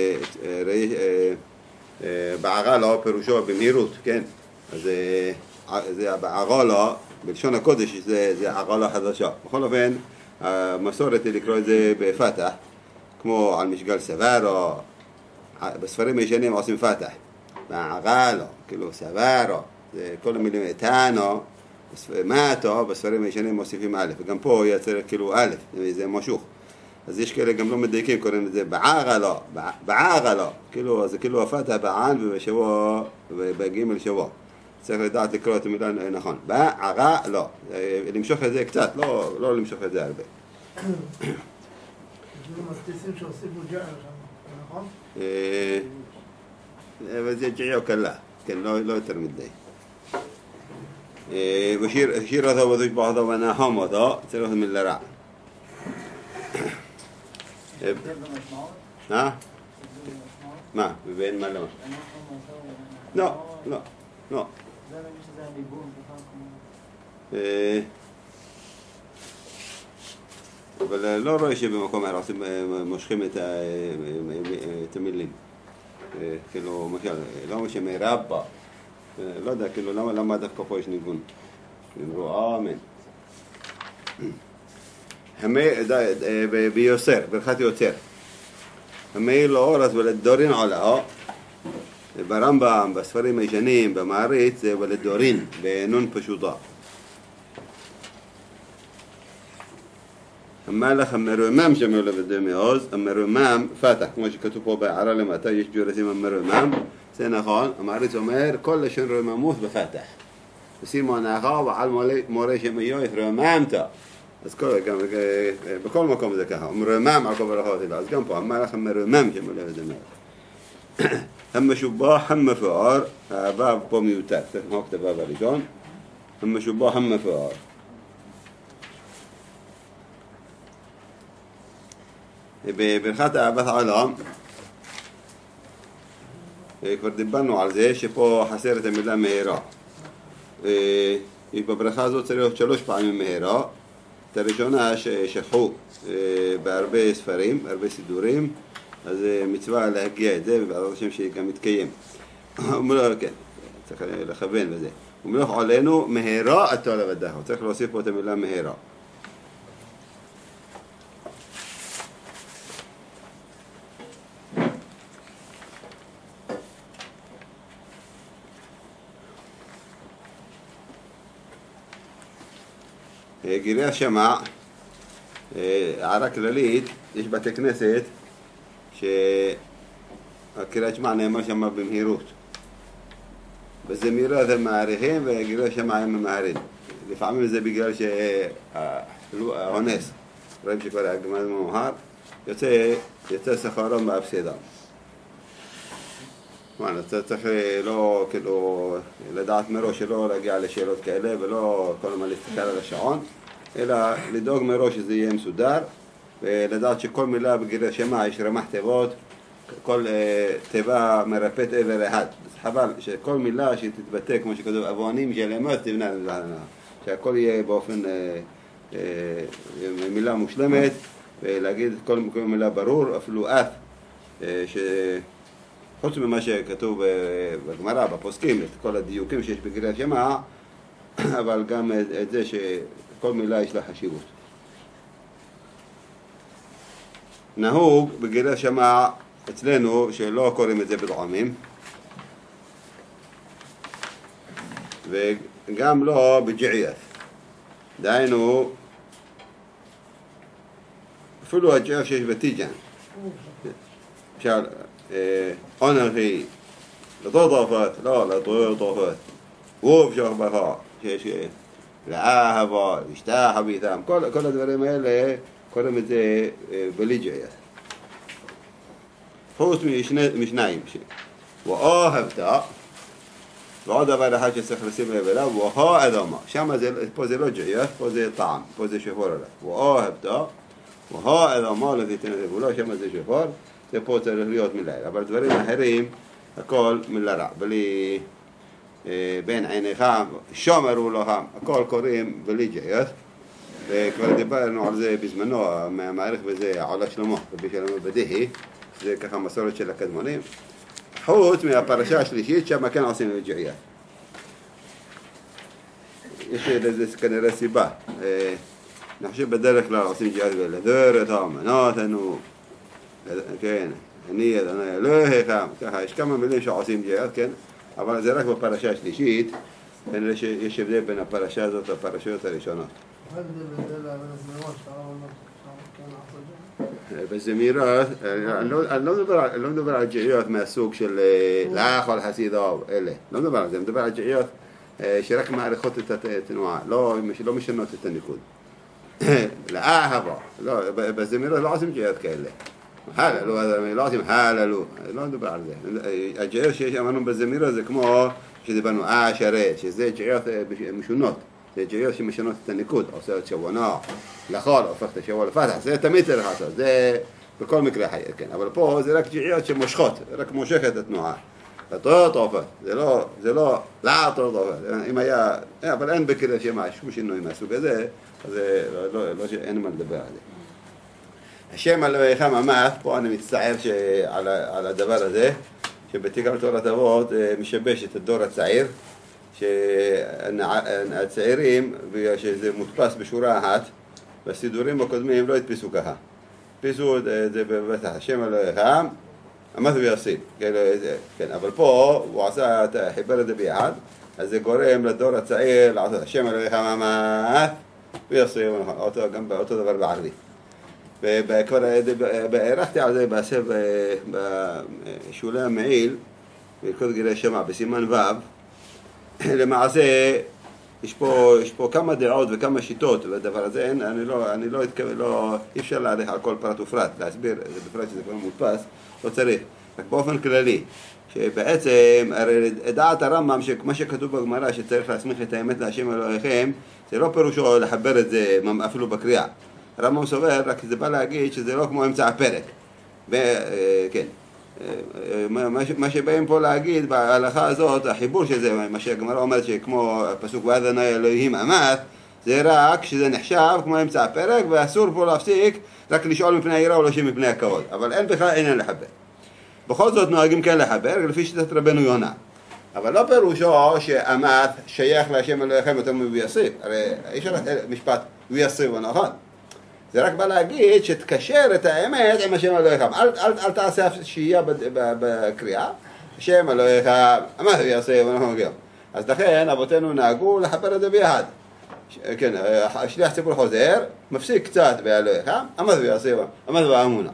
בעגה לו פירושו במהירות, כן? אז זה בעגה לו, בלשון הקודש זה, זה עגלה חדשה. בכל אופן, המסורת היא לקרוא את זה בפתח, כמו על משגל סברו, בספרים הישנים עושים פתח. בעגלה, כאילו סברו, זה כל המילים איתנו, מאתו, בספרים הישנים מוסיפים א', וגם פה יצא כאילו א', זה משוך. אז יש כאלה גם לא מדייקים, קוראים לזה בעגלה, בעגלה, כאילו, זה כאילו הפתח בען ובשבוע, ובגימל שבוע. צריך לדעת לקרוא את המילה נכון. בעגה, לא. למשוך את זה קצת, לא, לא למשוך את זה הרבה. יש לנו מסטיסים שהוסיפו ג'ער שם, נכון? אבל זה ג'ער קלה, כן, לא יותר מדי. ושיר אותו ודוש בחדו ונחום אותו, צריך מילה רע. הבדל במשמעות? אה? מה? ובין מה למה? אנחנו נעזור לא, לא, לא. זה נגיד שזה הליבון בכלל כמו... אה, אבל לא רואה שבמקום אחר עושים, מושכים את ה- את המילים. אה, כאילו, למשל, לא משנה מרבא. אה, לא יודע, כאילו, למה, למה דווקא פה יש ניגון? אמרו, אמן. המי, די, ב- ביוסר, ברכת יוצר. המי לא אורס ולדורין עולהו. ברמב"ם, בספרים הישנים, במעריץ, זה ולדורין, בנון פשוטה. המלך המרומם שמעולה בדמי עוז, המרומם פתח, כמו שכתוב פה בהערה למטה, יש ג'ורסים המרומם, זה נכון, המעריץ אומר, כל לשון רוממות בפתח. וסימו הנחה ועל מורה שמיועף רוממת. אז כל, גם, בכל מקום זה ככה, מרומם על כל ברכות אלו, אז גם פה, המלך המרומם שמעולה בדמי עוז. המשובח המפואר, הוו פה מיותר, צריך למחוק את הוו הראשון, המשובח המפואר. בברכת אהבת העולם, כבר דיברנו על זה שפה חסר את המילה מהירה. בברכה הזאת צריך להיות שלוש פעמים מהירה. את הראשונה ששכחו בהרבה ספרים, בהרבה סידורים, אז מצווה להגיע את זה, ובעזרת השם שגם מתקיים. כן, צריך לכוון בזה. ומלוך עלינו מהירה אתה לבדך, צריך להוסיף פה את המילה מהירה. גירי השמע, הערה כללית, יש בתי כנסת שהקריאת שמע נאמר שם במהירות. בזמירה זה מעריכים וגירי השמע הם ממהרים. לפעמים זה בגלל שהאונס, רואים שכבר הגמל ממוהר, יוצא, יוצא שכרם בהפסדם. אתה צריך לא, כאילו, לדעת מראש שלא להגיע לשאלות כאלה ולא כל הזמן להסתכל על השעון, אלא לדאוג מראש שזה יהיה מסודר ולדעת שכל מילה בגירי שמע יש רמ"ח תיבות, כל uh, תיבה מרפאת עבר אחד. אז חבל שכל מילה שתתבטא כמו שכתוב אבואנים של אמות תבנה לזענה, שהכל יהיה באופן uh, uh, מילה מושלמת ולהגיד כל, כל מילה ברור, אפילו אף uh, ש... חוץ ממה שכתוב בגמרא, בפוסקים, את כל הדיוקים שיש בגירי השמע, אבל גם את זה שכל מילה יש לה חשיבות. נהוג בגירי השמע אצלנו שלא קוראים את זה בדעמים, וגם לא בג'עיית. דהיינו, אפילו הג'עיית שיש בתיג'ן. אפשר... אנכי, לטוטפת, לא לטוטפת, ווב שוכבך, שיש לאהבה, להשתחווה איתם, כל, כל הדברים האלה קוראים את זה בלי ג'עיית. חוץ משניים, ואוהבת, ועוד דבר אחד שצריך לשים לב אליו, ואוה אדמה, שם פה זה לא ג'עיית, פה זה טעם, פה זה שחור עליו, ואוהבת, ואוה אדמה לפי תנתב, ולא שם זה שחור, זה פה צריך להיות מילה, אבל דברים אחרים, הכל מילה רע, בלי אה, בין עיניך, שומרו לך, הכל קוראים בלי ג'עיית, וכבר דיברנו על זה בזמנו, המעריך בזה עולה שלמה, רבי שלמה בדהי, זה ככה מסורת של הקדמונים, חוץ מהפרשה השלישית, שם כן עושים ג'עיית. יש לזה כנראה סיבה, אה, אני חושב בדרך כלל עושים ג'עיית ולדרת, אמנותנו, כן, אני אדוני אלוהיך, ככה, יש כמה מילים שעושים ג'עיית, כן, אבל זה רק בפרשה השלישית, כנראה שיש הבדל בין הפרשה הזאת לפרשיות הראשונות. מה ההבדל בין הזמירות שהרב כן עשו? בזמירות, אני לא מדבר על ג'עיות מהסוג של לאח על חסידו, אלה, לא מדבר על זה, אני מדבר על ג'עיות שרק מעריכות את התנועה, לא משנות את הניקוד. לאהבה, בזמירות לא עושים ג'עיות כאלה. הללו, לא עושים הללו, לא מדבר על זה. הג'עיות שיש אמרנו בזמירות זה כמו שדיברנו אה שרת, שזה ג'עיות משונות. זה ג'עיות שמשנות את הניקוד, עושה את שבונה, לחול, הופך את השבוע לפתח, זה תמיד צריך לעשות, זה בכל מקרה חיה, כן, אבל פה זה רק ג'יעיות שמושכות, רק מושך את התנועה. התור תרופה, זה לא, זה לא, לא תור תרופה, אם היה, אבל אין בכדי שמה, שום שינוי מהסוג הזה, אז לא, לא, לא, אין מה לדבר על זה. השם אלוהיך ממש, פה אני מצטער על, על הדבר הזה, שבתיקון תורת אבות משבש את הדור הצעיר, שהצעירים, בגלל שזה מודפס בשורה אחת, והסידורים הקודמים לא הדפיסו ככה. הדפיסו את זה בבטח, השם אלוהיך, אמרת ויעשים, כן, אבל פה הוא עשה, חיבר את זה ביחד, אז זה גורם לדור הצעיר לעשות השם אלוהיך ממש ויעשים, גם אותו דבר בערבית. וכבר הערכתי על זה בסב, בשולי המעיל, בכל גילי שמע, בסימן ו', למעשה יש פה, יש פה כמה דעות וכמה שיטות בדבר הזה, אני לא, אני לא אתכוון, לא, אי אפשר להלך על כל פרט ופרט, להסביר, בפרט שזה כבר מודפס, לא צריך, רק באופן כללי, שבעצם, הרי דעת הרמב"ם, שמה שכתוב בגמרא, שצריך להסמיך את האמת להשם אלוהיכם, זה לא פירושו לחבר את זה אפילו בקריאה. הרמב"ם סובר, רק זה בא להגיד שזה לא כמו אמצע הפרק. כן. מה שבאים פה להגיד בהלכה הזאת, החיבור של זה, מה שהגמרא אומרת שכמו הפסוק ואז אדוני אלוהים אמר, זה רק שזה נחשב כמו אמצע הפרק, ואסור פה להפסיק רק לשאול מפני היראה או להשיב מפני הכבוד. אבל אין בכלל עניין לחבר. בכל זאת נוהגים כן לחבר, לפי שיטת רבנו יונה. אבל לא פירושו שאמת שייך להשם אלוהיכם יותר מביעשיב. הרי אי אפשר משפט ויעשיב או נכון. זה רק בא להגיד שתקשר את האמת עם השם אלוהיכם. אל, אל, אל תעשה שהייה בקריאה. השם אלוהיכם, אמת ויעשיב, אנחנו מגיעים. אז לכן אבותינו נהגו לחבר את זה ביחד. כן, השליח ציבור חוזר, מפסיק קצת באלוהיכם, אמת ויעשיב, אמת ואמונה.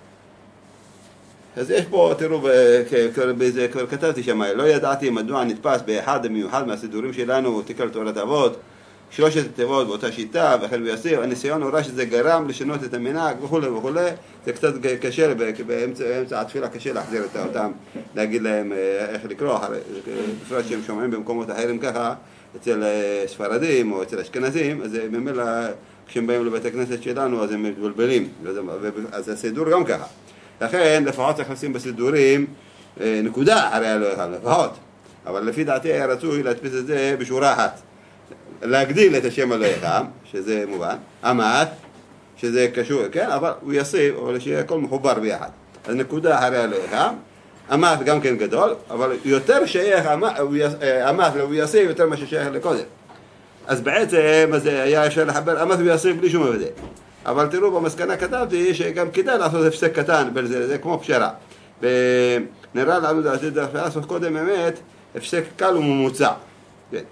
אז יש פה, תראו, בזה כבר כתבתי שם, לא ידעתי מדוע נתפס באחד המיוחד מהסידורים שלנו, תיקון תורת אבות, שלושת התיבות באותה שיטה, וכן ויעשיב, הניסיון הורה שזה גרם לשנות את המנהג וכו' וכו', זה קצת קשה, באמצע התפילה קשה להחזיר אותם, להגיד להם איך לקרוא, בפרט שהם שומעים במקומות אחרים ככה, אצל ספרדים או אצל אשכנזים, אז ממילא כשהם באים לבית הכנסת שלנו אז הם מתבלבלים, אז הסידור גם ככה. לכן לפחות צריך לשים בסידורים נקודה אחרי אלוהיכם, לפחות. אבל לפי דעתי היה רצוי להדפיס את זה בשורה אחת. להגדיל את השם אלוהיכם, שזה מובן, אמת, שזה קשור, כן, אבל הוא יסיב, אבל שיהיה הכל מחובר ביחד. אז נקודה אחרי אלוהיכם, אמת גם כן גדול, אבל יותר שייך אמת והוא יסיב יותר מה ששייך לקודם. אז בעצם אז היה אפשר לחבר אמת ויסיב בלי שום הבדל. אבל תראו, במסקנה כתבתי שגם כדאי לעשות הפסק קטן בין זה, זה כמו פשרה. ונראה לנו לעשות קודם באמת הפסק קל וממוצע. כן.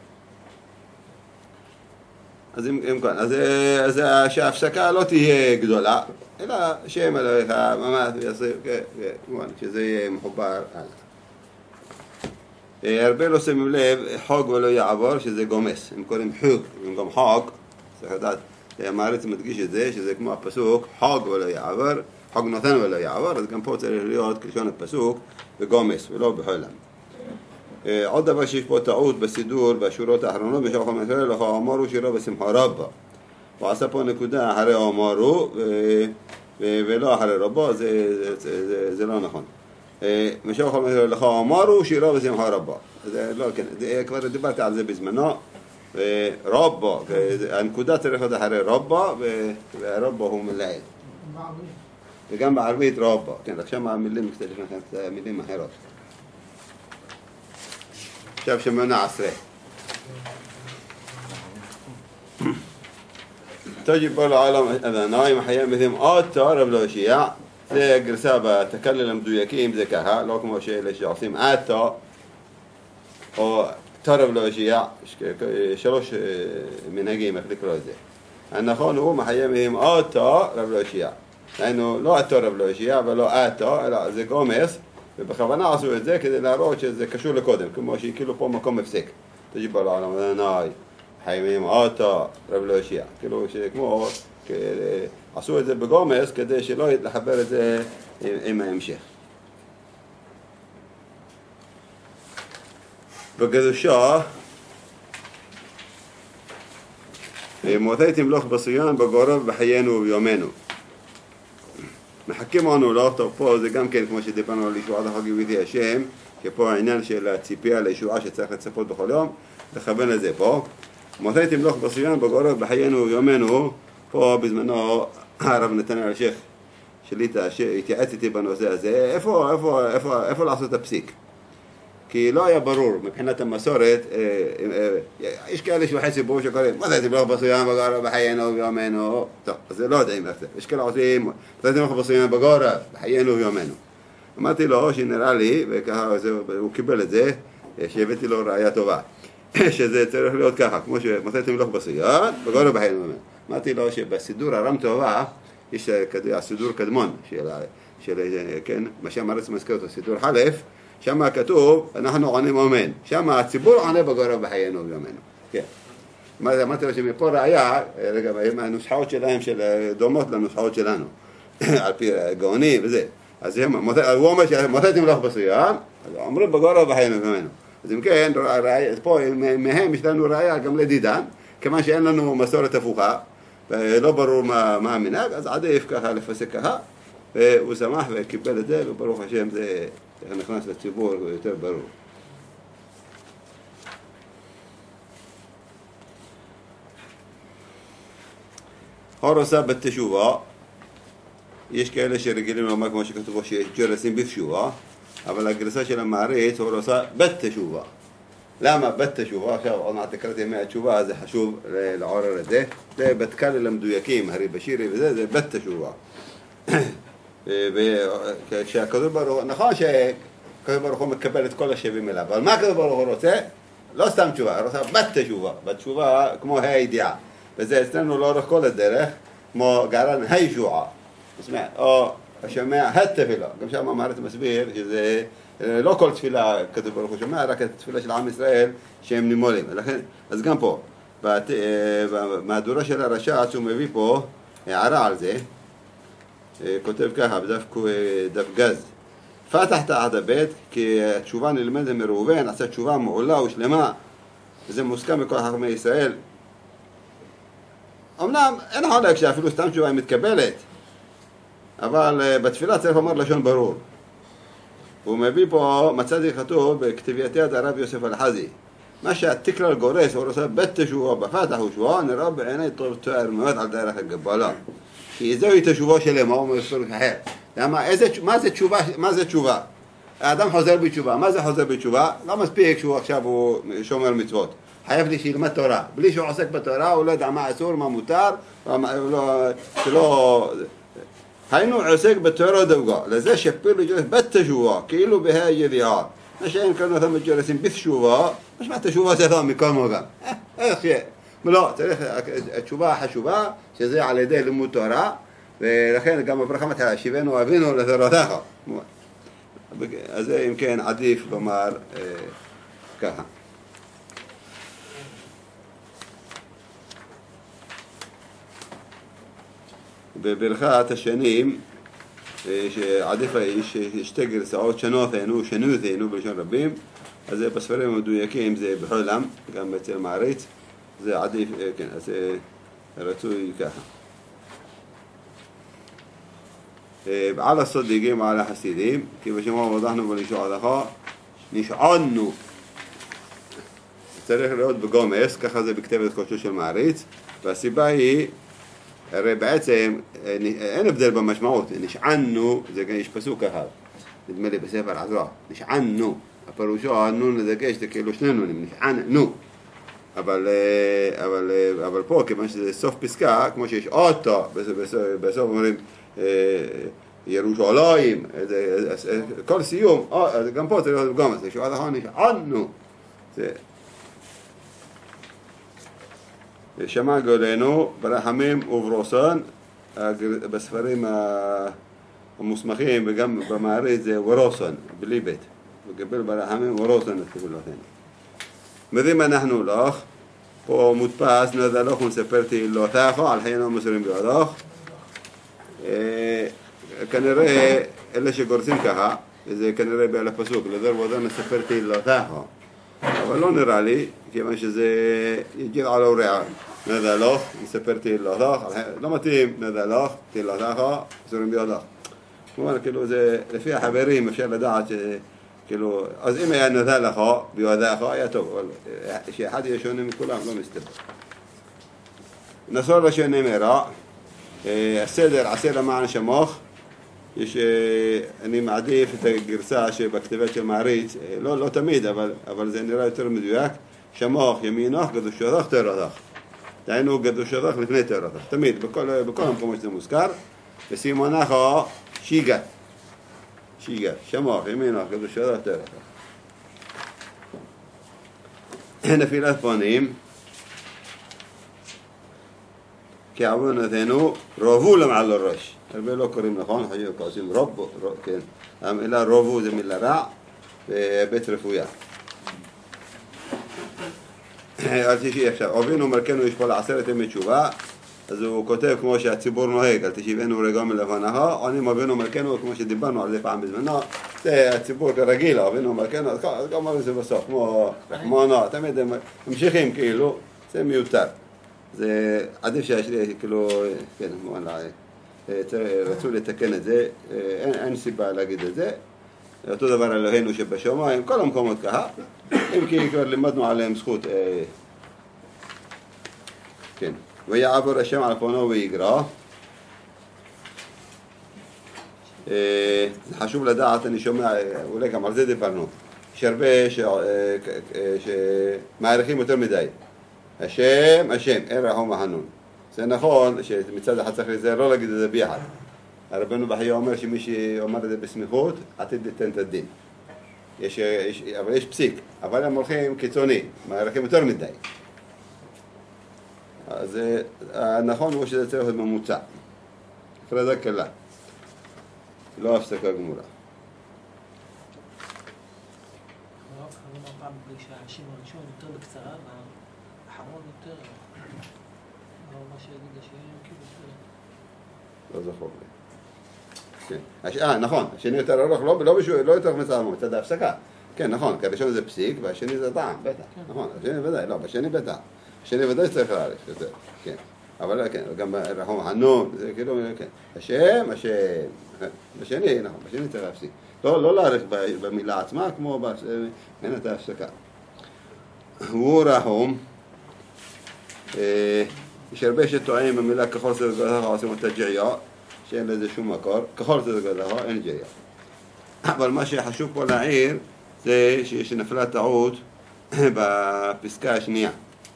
אז אם, אם כאן, אז, אז שההפסקה לא תהיה גדולה, אלא שם אלוהיך, ממש ויעשה, כן, כן, שזה יהיה מחובר הלאה. הרבה לא שמים לב, חוג ולא יעבור, שזה גומס. הם קוראים חוג, במקום חוג, צריך לדעת. המעריץ מדגיש את זה, שזה כמו הפסוק, חוג ולא יעבור, חוג נותן ולא יעבור, אז גם פה צריך להיות כלשון הפסוק בגומס ולא בחולם. עוד דבר שיש פה טעות בסידור, בשורות האחרונות, בשביל חמאסר, לך אמרו שירו בשמחה רבה. הוא עשה פה נקודה אחרי אמרו, ולא אחרי רבה, זה לא נכון. בשביל חמאסר, לך אמרו שירו בשמחה רבה. זה לא, כן, כבר דיברתי על זה בזמנו. רבא, הנקודה צריך להיות אחרי רבא, והרבא הוא מלעיל. וגם בערבית רבא, כן, עכשיו המילים קצת לפני מילים אחרות. עכשיו שמונה עשרה. תג'י פה לעולם אדוני מחיה מתים אותו רב לא הושיע. זה גרסה בתקלל המדויקים, זה ככה, לא כמו שאלה שעושים אותו, או תרב לא הושיע, שלוש מנהגים, איך לקרוא את זה. הנכון הוא מחיה מהם אותו רב לא הושיע. היינו לא אותו רב לא הושיע, ולא אותו, אלא זה גומס, ובכוונה עשו את זה כדי להראות שזה קשור לקודם, כמו שכאילו פה מקום הפסק. תג'י פה לעולם אדוני מחיה מהם אותו רב לא הושיע. כאילו שכמו, עשו את זה בגומס כדי שלא לחבר את זה עם ההמשך. בקדושה, מותי תמלוך בציון בגורב בחיינו וביומנו. מחכים לנו לא, טוב פה זה גם כן כמו שדיברנו על ישועת החגיביתי השם, שפה העניין של הציפייה לישועה שצריך לצפות בכל יום, לכוון לזה פה. מתי תמלוך בסוין בגורות בחיינו יומנו, פה בזמנו הרב נתנאל השייח שליטה שהתייעץ איתי בנושא הזה, איפה, איפה, איפה, איפה לעשות את הפסיק? כי לא היה ברור מבחינת המסורת, יש כאלה שהוא חצי בור שקוראים, מתי תמלוך בסוין בגורות בחיינו ויומנו, טוב, אז זה לא יודעים איך זה, יש כאלה עושים, מתי תמלוך בסוין בגורות בחיינו ויומנו. אמרתי לו שנראה לי, וככה הוא קיבל את זה, שהבאתי לו ראייה טובה, שזה צריך להיות ככה, כמו שמתי תמלוך בסוין בגורות בחיינו ויומנו. אמרתי לו שבסידור הרם טובה, יש הסידור קדמון של, כן, מה שהמרץ מזכיר אותו, סידור חלף, שם כתוב, אנחנו עונים אמן. שם הציבור עונה בגורות בחיינו ויומנו. כן. אמרתי לו שמפה ראיה, רגע, הנוסחאות שלהם של דומות לנוסחאות שלנו, על פי גאונים וזה. אז הוא אומר שמתי תמלוך בסוין, אז אומרים בגורות בחיינו ויומנו. אז אם כן, פה מהם יש לנו ראיה גם לדידן, כיוון שאין לנו מסורת הפוכה, ולא ברור מה, מה המנהג, אז עדיף ככה לפסק ככה, והוא שמח וקיבל את זה, וברוך השם זה נכנס לציבור יותר ברור. הורסה בתשובה, יש כאלה שרגילים לומר כמו שכתובו שיש ג'רסים בתשובה, אבל הגרסה של המעריץ הורסה בתשובה. למה בתשובה? עכשיו עוד מעט תקראתי מהתשובה, זה חשוב לעורר את זה. זה בתקל למדויקים, הרי בשירי וזה, זה בתשובה. וכשהקדוש ברוך הוא, נכון שהקדוש ברוך הוא מקבל את כל השבים אליו, אבל מה הקדוש ברוך הוא רוצה? לא סתם תשובה, הוא רוצה בתשובה. בתשובה כמו הידיעה. וזה אצלנו לאורך כל הדרך, כמו גרן הישועה. או השומע התפילה. גם שם המערכת מסביר שזה לא כל תפילה כתוב ברוך הוא שומע, רק התפילה של עם ישראל שהם נימולים. לכן, אז גם פה, מהדורה של הרש"ץ הוא מביא פה הערה על זה, כותב ככה בדף גז, פתח תחת הבית, כי התשובה נלמדת מראובן, עשה תשובה מעולה ושלמה, וזה מוסכם מכל חכמי ישראל. אמנם אין חולק שאפילו סתם תשובה היא מתקבלת, אבל בתפילה צריך לומר לשון ברור. הוא מביא פה, מצאתי כתוב בכתבייתי עד הרב יוסף אלחזי, מה שהתקרא גורס, הוא רוצה בתשובה, בפתח ושבועה, נראה בעיני טוב תואר מאוד על דרך הגבלה. כי זוהי תשובה שלמה, הוא אומר ספר אחר. למה, איזה, מה זה תשובה? מה זה תשובה? האדם חוזר בתשובה. מה זה חוזר בתשובה? לא מספיק שהוא עכשיו הוא שומר מצוות. חייב לי שילמד תורה. בלי שהוא עוסק בתורה, הוא לא יודע מה אסור, מה מותר, לא, שלא... היינו עוסק בתורה דווקא. לזה שפיר לג'רס בתשובה, כאילו בהי ידיעה. מה שאין כאן אותם ג'רסים בתשובה, משמע תשובה זה לא מכל מוגם. איך שיהיה. לא, צריך, התשובה החשובה, שזה על ידי לימוד תורה, ולכן גם הברכה מתחילה, שיבנו אבינו לתורתך. אז אם כן, עדיף לומר אה, ככה. בברכת השנים, שעדיף יש שתי גרסאות שונות, היינו שונות, היינו בלשון רבים, אז בספרים המדויקים זה בכל עולם, גם אצל מעריץ, זה עדיף, כן, אז רצוי ככה. על הסודגים ועל החסידים, כי בשמו ודחנו ולשועדך, נשענו. צריך להיות בגומס, ככה זה בכתבת קודשו של מעריץ, והסיבה היא, הרי בעצם אין הבדל במשמעות, נשענו, זה יש פסוק אחד, נדמה לי בספר עזרא, נשענו, הפירושו, הנון לדגש, זה כאילו שני נונים, נשענו. אבל, אבל, אבל פה, כיוון שזה סוף פסקה, כמו שיש אוטו, בסוף אומרים ירושלים, כל סיום, גם פה צריך להיות בגומס, זה שואל אחרון, נשענו. שמע גאולנו ברחמים וברוסון, בספרים המוסמכים וגם במעריץ זה ורוסון, בלי בית, וגבל ברחמים ורוסון לכתבו לכם. מדים אנחנו לך, פה מודפס, נדע לך ונספרתי לא תחו, על חיינו מסורים בידך. כנראה, אלה שגורסים ככה, זה כנראה בעל הפסוק, לדר ודר נספרתי לא תחו. אבל לא נראה לי, כיוון שזה יגיד על הוראה. נדע לך, נספרתי לא תחו, לא מתאים, נדע לך, תלתחו, מסורים בידך. כלומר, כאילו זה, לפי החברים אפשר לדעת ש... כאילו, אז אם היה נודע לך ויודע לך, היה טוב, אבל שאחד יהיה שונה מכולם, לא מסתבר. נסור לשני מרע, הסדר עשה למען שמוך, יש, אני מעדיף את הגרסה שבכתבת של מעריץ, לא, לא תמיד, אבל, אבל זה נראה יותר מדויק, שמוך ימינך, קדושתך תורתך. דהיינו קדושתך לפני תורתך, תמיד, בכל, בכל המקומות שזה מוזכר, וסימונך שיגה. שיגה, שמוך, ימינך, קדושתך תורתך. נפילת פנים, כי עוונותינו רובו למעל הראש. הרבה לא קוראים נכון, חייבים כעושים רובו, כן. המילה רובו זה מילה רע, ובית רפויה. אל תשאי עכשיו, אבינו מלכנו יש פה לעשרת ימי תשובה, אז הוא כותב כמו שהציבור נוהג, אל תשיבנו רגע מלבנך, עונים אבינו מלכנו כמו שדיברנו על זה פעם בזמנו, זה הציבור כרגיל, אבינו מלכנו, אז גם אומרים זה בסוף, כמו רחמונו, תמיד הם ממשיכים כאילו, זה מיותר. זה עדיף שיש לי, כאילו, כן, רצו לתקן את זה, אין, אין סיבה להגיד את זה. אותו דבר אלוהינו שבשמיים, כל המקומות ככה, אם כי כבר לימדנו עליהם זכות. כן, ויעבור השם על פונו ויגרע. זה חשוב לדעת, אני שומע, אולי גם על זה דיברנו, יש הרבה שמעריכים יותר מדי. השם, השם, אין רחום וחנון. זה נכון שמצד אחד צריך לזה לא להגיד את זה ביחד. הרבנו בחייה אומר שמי שאומר את זה בסמיכות, עתיד ליתן את הדין. יש, יש, אבל יש פסיק, אבל הם הולכים קיצוני, מעריכים יותר מדי. אז נכון הוא שזה צריך להיות ממוצע. הפרדה קלה. לא הפסקה גמורה. שהשם הראשון יותר בקצרה, והאחרון יותר, לא מה שיגיד השם, כאילו לא זכור לי. כן. אה, נכון, השני יותר ארוך, לא, לא, בשביל, לא יותר מצד מצד ההפסקה. כן, נכון, כי הראשון זה פסיק, והשני זה טעם, בטח. נכון, השני ודאי, לא, בשני בטח. השני ודאי צריך להאריך יותר, כן. אבל כן, גם רחום חנון, זה כאילו, כן. השם, השם, בשני, נכון, בשני צריך להפסיק. לא, לא להאריך במילה עצמה, כמו אין את ההפסקה. הוא רחום, יש הרבה שטועים במילה ככל סדר גדלך עושים אותה ג'עיה, שאין לזה שום מקור, ככל סדר גדלך אין ג'עיה. אבל מה שחשוב פה להעיר זה שיש נפלה טעות בפסקה השנייה.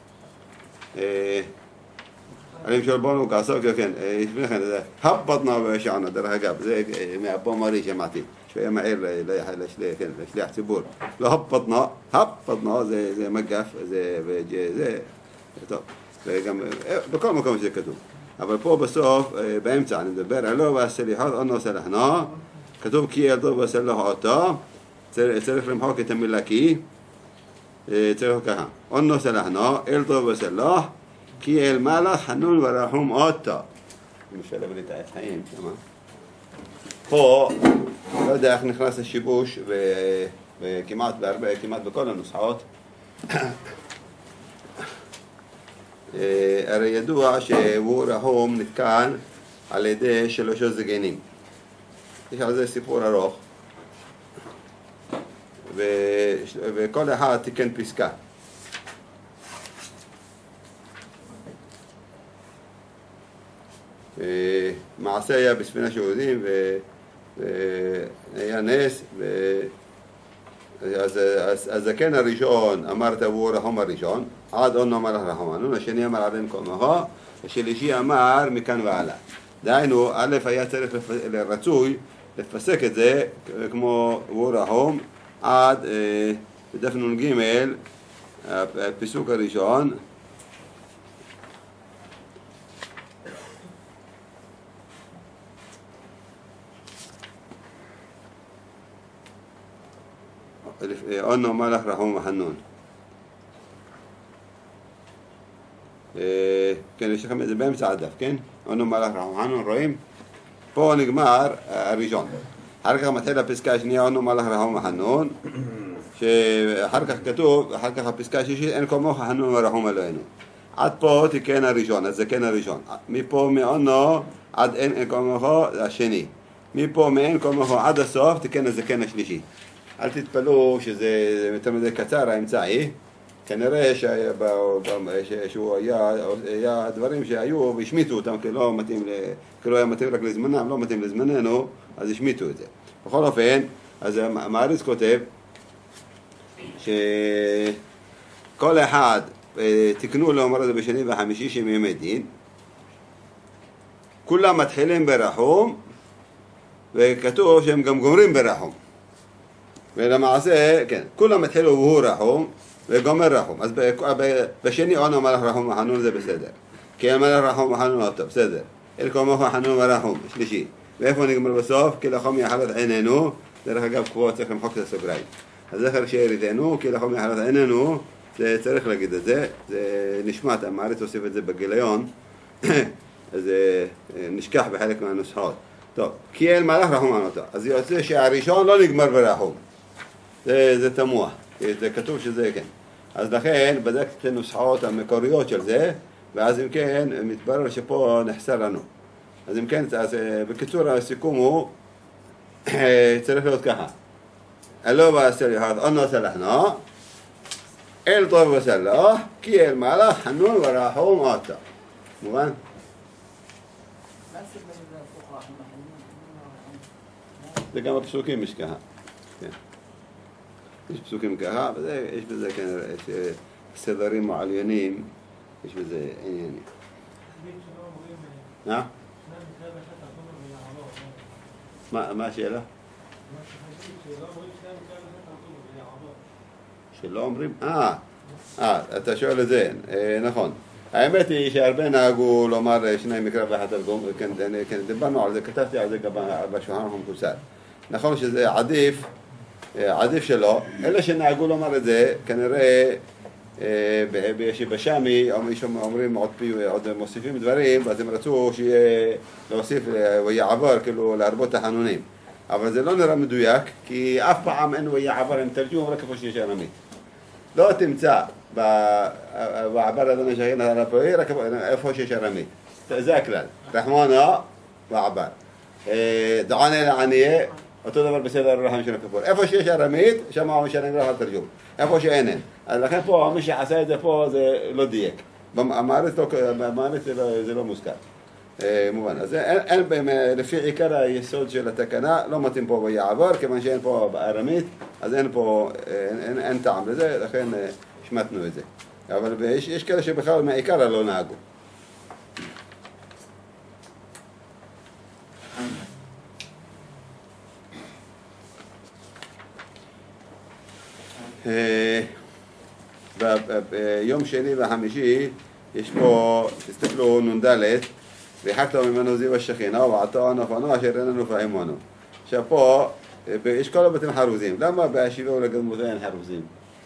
אני משל בונו כעסוק, כן, לפני כן, הפטנה וישענה, דרך אגב, זה מאבו מרי שמעתי, שהיה מעיר לשליח ציבור. לא הפטנה, הפטנה זה מגף, זה, טוב, וגם בכל מקום שזה כתוב. אבל פה בסוף, באמצע, אני מדבר, אלו והסליחות, אנו סלחנה, כתוב כי ילדו וסלח אותו, צריך למחוק את המילה כי, צריך ככה, אנו סלחנה, ילדו וסלח, כי אל מלך חנון ורחום אותו. אני משלב לי את החיים, שמה? פה, לא יודע איך נכנס השיבוש, וכמעט בהרבה, כמעט בכל הנוסחאות. הרי ידוע שהוא רחום נתקן על ידי שלושה זקנים. יש על זה סיפור ארוך. וכל אחד תיקן פסקה. מעשה היה בספינה של יהודים והיה נס, אז הזקן הראשון אמר תבואו רחום הראשון, עד אונו אמר לך רחמנו, השני אמר עד אין קומך, השלישי אמר מכאן והלאה. דהיינו, א' היה צריך לרצוי לפסק את זה כמו הוא רחום עד בדף נ"ג, הפסוק הראשון, אונו מלך רחום וחנון. כן, יש לכם את זה באמצע הדף, כן? אונו מלך רחום וחנון, רואים? פה נגמר הראשון. אחר כך מתחיל הפסקה השנייה, אונו מלך רחום וחנון, שאחר כך כתוב, אחר כך הפסקה השישית, אין כמוך חנון ורחום אלוהינו. עד פה תיקן הראשון, אז זה כן הראשון. מפה מאונו עד אין כמוך השני. מפה מעין כל מקום עד הסוף תיקן הזקן השלישי. אל תתפלאו שזה יותר מדי קצר האמצעי, כנראה שהוא היה, היה דברים שהיו והשמיטו אותם כי לא מתאים, כי לא היה מתאים רק לזמנם, לא מתאים לזמננו, אז השמיטו את זה. בכל אופן, אז המעריץ כותב שכל אחד תקנו לאמר את זה בשני וחמישי שהם ימי דין, כולם מתחילים ברחום, וכתוב שהם גם גומרים ברחום. ולמעשה, כן, כולם התחילו והוא רחום, וגומר רחום. אז בשני עונה מלך רחום וחנון זה בסדר. כי המלך רחום וחנון אותו, בסדר. אל קומך וחנון ורחום, שלישי. ואיפה נגמר בסוף? כי לחום יחלת עינינו, דרך אגב קבוע צריך למחוק את הסוגריים. אז זכר שיריתנו, כי לחום יחלת עינינו, זה צריך להגיד את זה, זה נשמט, המעריץ הוסיף את זה בגיליון, אז זה נשכח בחלק מהנוסחות. טוב, כי אל מלך רחום ענותו. אז יוצא שהראשון לא נגמר ברחום. זה, זה תמוה, זה כתוב שזה כן. אז לכן בדקתי את הנוסחות המקוריות של זה, ואז אם כן, מתברר שפה נחסר לנו. אז אם כן, אז בקיצור הסיכום הוא, צריך להיות ככה. אלו בעשרי אחד, אונו סלחנו, אל טוב וסלח, כי אל מלך חנון ורחום אותו. מובן? זה גם הפסוקים יש ככה. יש פסוקים ככה, ויש בזה כנראה, יש סדרים מעליינים, יש בזה עניינים. מה? מה השאלה? שלא אומרים? אה, אה, אתה שואל את זה, נכון. האמת היא שהרבה נהגו לומר שניים מקרא ואחד תרגום, כן, דיברנו על זה, כתבתי על זה גם בשולחן המקוצר. נכון שזה עדיף, עדיף שלא, אלה שנהגו לומר את זה, כנראה שבשמי אומרים עוד מוסיפים דברים, ואז הם רצו שיהיה להוסיף ויעבר, כאילו להרבות תחנונים. אבל זה לא נראה מדויק, כי אף פעם אין ויעבר עם תרגום רק איפה שיש ארמית. לא תמצא בעבר אדוני שכין על הפועל, רק איפה שיש ארמית. זה הכלל. רחמונה ועבר. דענה לעניה, אותו דבר בסדר הרחם של הכפור. איפה שיש ארמית, שם הוא משנה גרח על תרגום. איפה שאין אין. אז לכן פה, מי שעשה את זה פה, זה לא דייק. במערכת זה לא מוזכר. מובן. אז אין, לפי עיקר היסוד של התקנה, לא מתאים פה ויעבר, כיוון שאין פה בארמית, אז אין פה, אין טעם לזה, לכן השמטנו את זה. אבל יש כאלה שבכלל מעיקר לא נהגו. ביום שני וחמישי יש פה, תסתכלו נ"ד, והחקת ממנו זיו השכינה ובעתו הנכונה אשר איננו פהמנו. עכשיו פה יש כל הבתים חרוזים. למה בהשיבה ולגדמותיה אין חרוזים?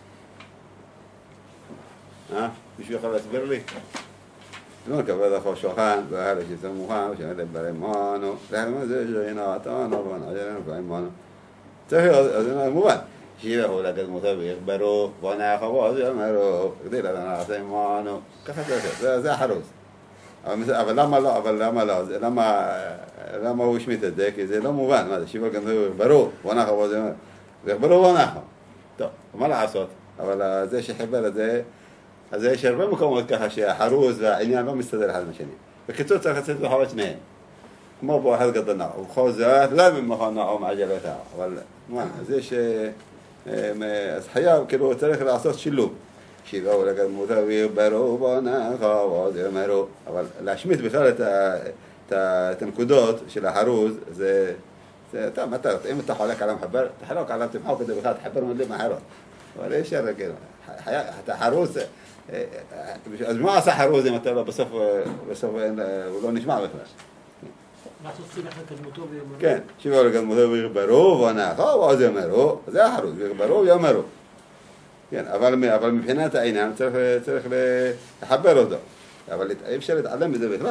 אה? מישהו יכול להסביר לי? לא נקבל לכו שולחן, והאלה שזה מוכן, ושנדע ברמנו, למה זה שכינה עתנו ונאשר איננו פהמנו. צריך להיות, אז זה מובן. שיבה ולגדמותיה ויכברו, ונאחבו, אז יאמרו, כדי לנעשה מענו. ככה זה, זה החרוז. אבל למה לא, אבל למה לא, למה, למה הוא השמיט את זה? כי זה לא מובן, מה זה, שיבה גם זה ברור, ונחו, ברור ונחו. טוב, מה לעשות? אבל זה שחיבר את זה, אז יש הרבה מקומות ככה שהחרוז והעניין לא מסתדר אחד מהשני. בקיצור צריך לצאת לחוות שניהם. כמו פה אחד גדול נעו, ובכל זאת, לא ממכון נעו מעגלתה, אבל, אז יש, אז חייב, כאילו צריך לעשות שילוב. שיבה ולגדמותיה ויכברו ונחו ועוד יאמרו. אבל להשמיט בכלל את הנקודות של החרוז, זה, טוב, אם אתה חולק על המחבר, תחלוק עליו, תמחוק את זה בכלל, תחבר מילים אחרות. אבל אי אפשר, אתה חרוז, אז מה עשה חרוז אם אתה לא בסוף, הוא לא נשמע בכלל? כן, שיבה ולגדמותיה ויכברו ונחו ועוד יאמרו, זה החרוז, ויכברו ויאמרו. כן, אבל, אבל מבחינת העניין צריך, צריך לחבר אותו. אבל אי אפשר להתעלם מזה בכלל.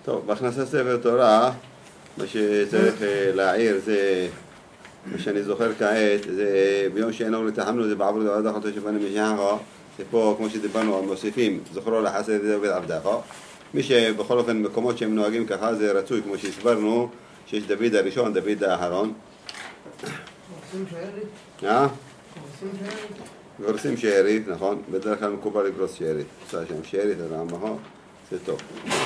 טוב, בהכנסת ספר תורה, מה שצריך להעיר זה, מה שאני זוכר כעת, זה ביום שאינו לתחמנו, זה בעבור דעד אחותו שבנו משעך, זה פה, כמו שדיברנו, מוסיפים, זוכרו לחסד את זה עבדך. מי שבכל אופן מקומות שהם נוהגים ככה זה רצוי, כמו שהסברנו, שיש דוד הראשון, דוד האחרון. עושים שארית? אה? עושים שארית? גורסים שארית, נכון, בדרך כלל מקובל לגרוס שארית. עושה שם שארית, על העמך, זה טוב.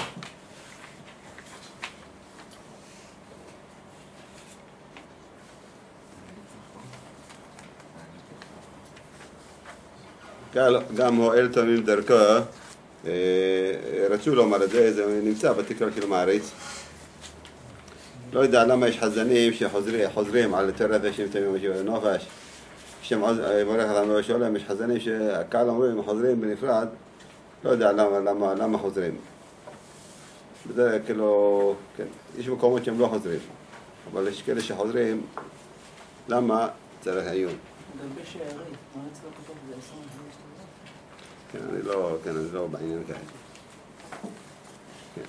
גם הועל תמיד דרכו, רצו לומר את זה, זה נמצא בתקרא של מעריץ. לא יודע למה יש חזנים שחוזרים על יותר הזה שהם תמיד משיב לנופש. כשהם בורך את המבוא שעולם, יש חזנים שהקהל אומרים, הם חוזרים בנפרד, לא יודע למה, למה, למה חוזרים. בדרך כאילו, כן, יש מקומות שהם לא חוזרים, אבל יש כאלה שחוזרים, למה צריך עיון? לגבי שארית, מה אצלו כתוב ב-עשרים וחמש? כן, אני לא, כן, אני לא בעניין כאלה. כן.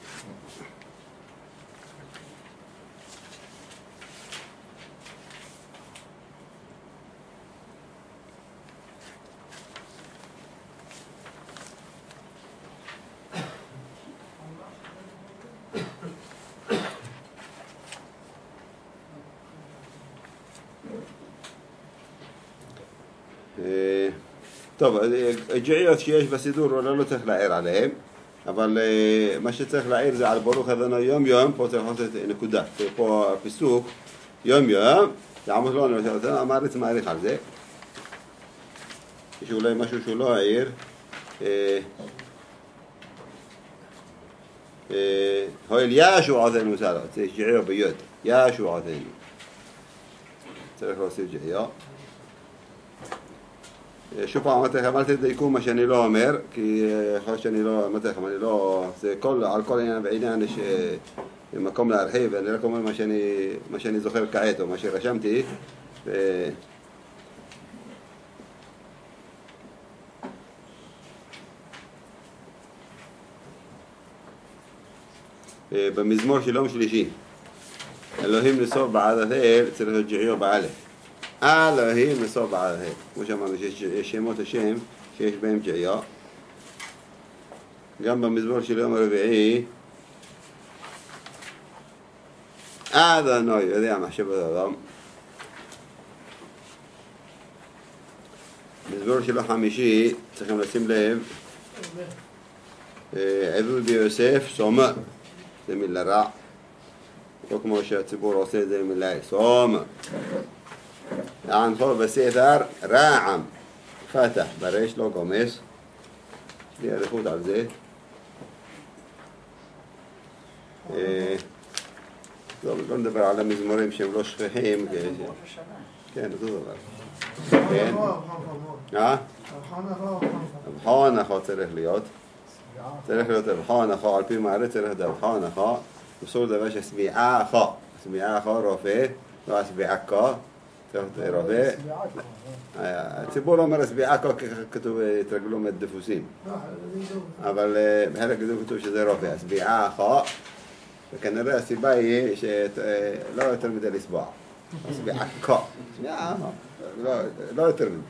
טוב, הג'עיות שיש בסידור אולי לא צריך להעיר עליהם, אבל מה שצריך להעיר זה על ברוך אדוני יום יום, פה צריך לעשות נקודה, פה הפסוק יום יום, לעמוד לא נראה, המעריץ מעריך על זה. יש אולי משהו שהוא לא העיר, הואל ישו עודנו סלו, זה ג'עיו ביוד, ישו עודנו, צריך להוסיף ג'עיו. שוב פעם, אמרתי לכם, אל תדייקו מה שאני לא אומר, כי יכול להיות שאני לא, אמרתי לכם, אני לא, זה כל, על כל עניין ועניין יש מקום להרחיב, אני רק אומר מה שאני, מה שאני זוכר כעת, או מה שרשמתי. ו... במזמור של יום שלישי, אלוהים לסוף בעד האל, צריך להיות ג'עיו באלף. אלוהים לסוף בעד האל. כמו שאמרנו שיש שמות השם שיש בהם ג'עיו. גם במזמור של יום הרביעי, אדוני, יודע מחשבת האדם. מזמור של החמישי, צריכים לשים לב, עבוד ביוסף, סומה, זה מילה רע. לא כמו שהציבור עושה את זה מילה סומה. ענפו בסתר רעם, פתח, בריש לא גומס. יש לי עריכות על זה. לא נדבר על המזמורים שהם לא שכיחים. כן, זה דבר. כן. אה? אבחון אחו צריך להיות. צריך להיות אבחון אחו, על פי מעריץ צריך להיות אבחון אחו. בסור דבר שסביעה אחו. סביעה אחו רופא, לא הסביעה כה. רופא. הציבור אומר סביעה כה, כתוב התרגלו מדפוסים. אבל בחלק כתוב כתוב שזה רופא. סביעה אחו. וכנראה הסיבה היא שלא יותר מדי לסבוע. סביעה כה. סביעה אחו. לא יותר מדי.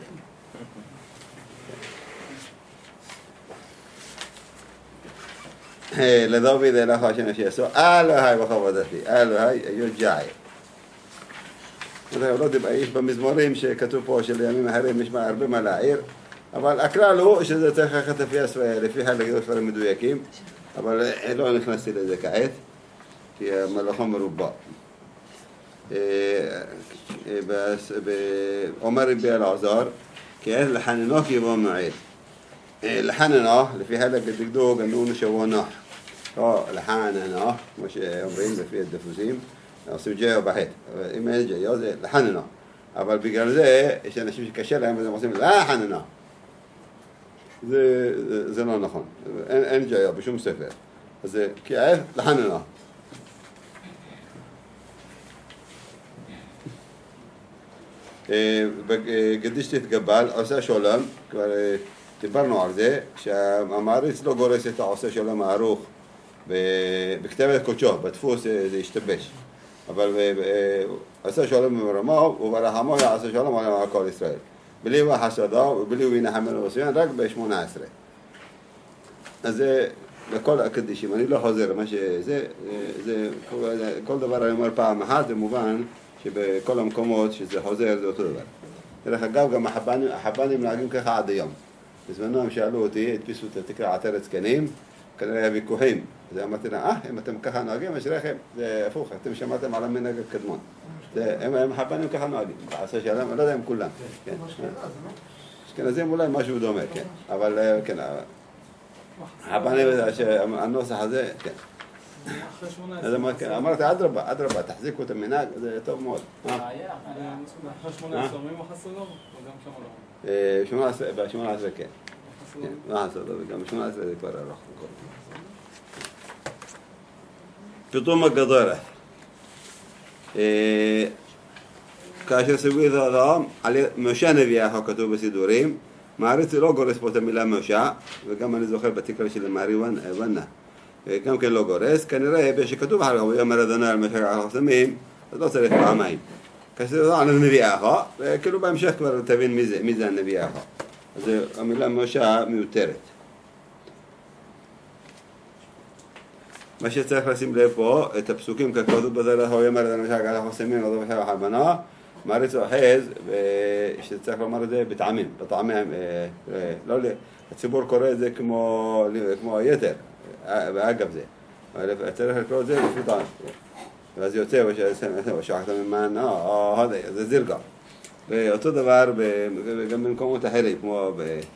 לדוד אלך השם שיעשו, אלוהי בכבודתי, אלוהי יוג'עי. לא יודע, יש במזמורים שכתוב פה שלימים אחרים יש הרבה מה להעיר, אבל הכלל הוא שזה צריך ללכת לפי חלק דברים מדויקים, אבל לא נכנסתי לזה כעת, כי המלאכו מרובע. אומר רבי אלעזר, כי עת לחננו כי יבוא מועד. לחננו, לפי חלק דקדוק, הנון שבוע נוח. או לחננו, כמו שאומרים לפי הדפוסים, עושים ג'יו בחט. אם אין ג'יו זה לחננו. אבל בגלל זה, יש אנשים שקשה להם והם עושים לחננו. זה, זה, זה לא נכון. אין, אין ג'יו בשום ספר. אז זה כי עת לחננו. גדיש תתגבל, עושה שולם, כבר דיברנו על זה, שהמעריץ לא גורס את העושה שולם הערוך בכתבת קודשו, בדפוס זה השתבש. אבל עשה שלום במרומו, וברחמו יעשה שלום על כל ישראל. בלי הוא חסדו ובלי הוא ינחמנו עשיין, רק ב-שמונה עשרה. אז זה לכל הקדישים, אני לא חוזר, מה שזה, זה, כל דבר אני אומר פעם אחת, זה מובן שבכל המקומות שזה חוזר זה אותו דבר. דרך אגב, גם החבנים, החבנים נוהגים ככה עד היום. בזמנו הם שאלו אותי, הדפיסו את התקרה עטרת זקנים, כנראה היה ויכוחים. אז אמרתי לה, אה, אם אתם ככה נוהגים, אשריכם, זה הפוך, אתם שמעתם על המנהג הקדמון. הם החבנים ככה נוהגים, עשה שלום, אני לא יודע אם כולם. אשכנזים אולי משהו דומה, כן. אבל כן, החבנים, הנוסח הזה, כן. אז אמרתי, אדרבה, אדרבה, תחזיקו את המנהג, זה טוב מאוד. אחרי שמונה עשרה אומרים החסדו, וגם שם לא? ב-שמונה עשרה כן. מה החסדו, וגם ב-שמונה עשרה זה כבר ארוך. פתאום הגדורת. כאשר סביבי זה אדם, משה נביא החוק כתוב בסידורים, מעריץ לא גורס פה את המילה משה, וגם אני זוכר בתקרה של מערי ונה. גם כן לא גורס, כנראה שכתוב אחר כך, ויאמר אדוני על משה החסמים, אז לא צריך פעמיים. כאשר זה על הנביא החוק, וכאילו בהמשך כבר תבין מי זה, מי זה הנביא החוק. אז המילה משה מיותרת. מה שצריך לשים לב פה, את הפסוקים ככתוב בדרך, ויאמר אדוני משה על החסמים, לא בחר החבנה, מעריץ אוחז, ושצריך לומר את זה בטעמים, בטעמים, לא, הציבור קורא את זה כמו, כמו היתר. ואגב זה, אבל צריך לקרוא את זה לפי טעם. ואז יוצא, ושחת ממן, אה, זה זירגה. ואותו דבר גם במקומות אחרים, כמו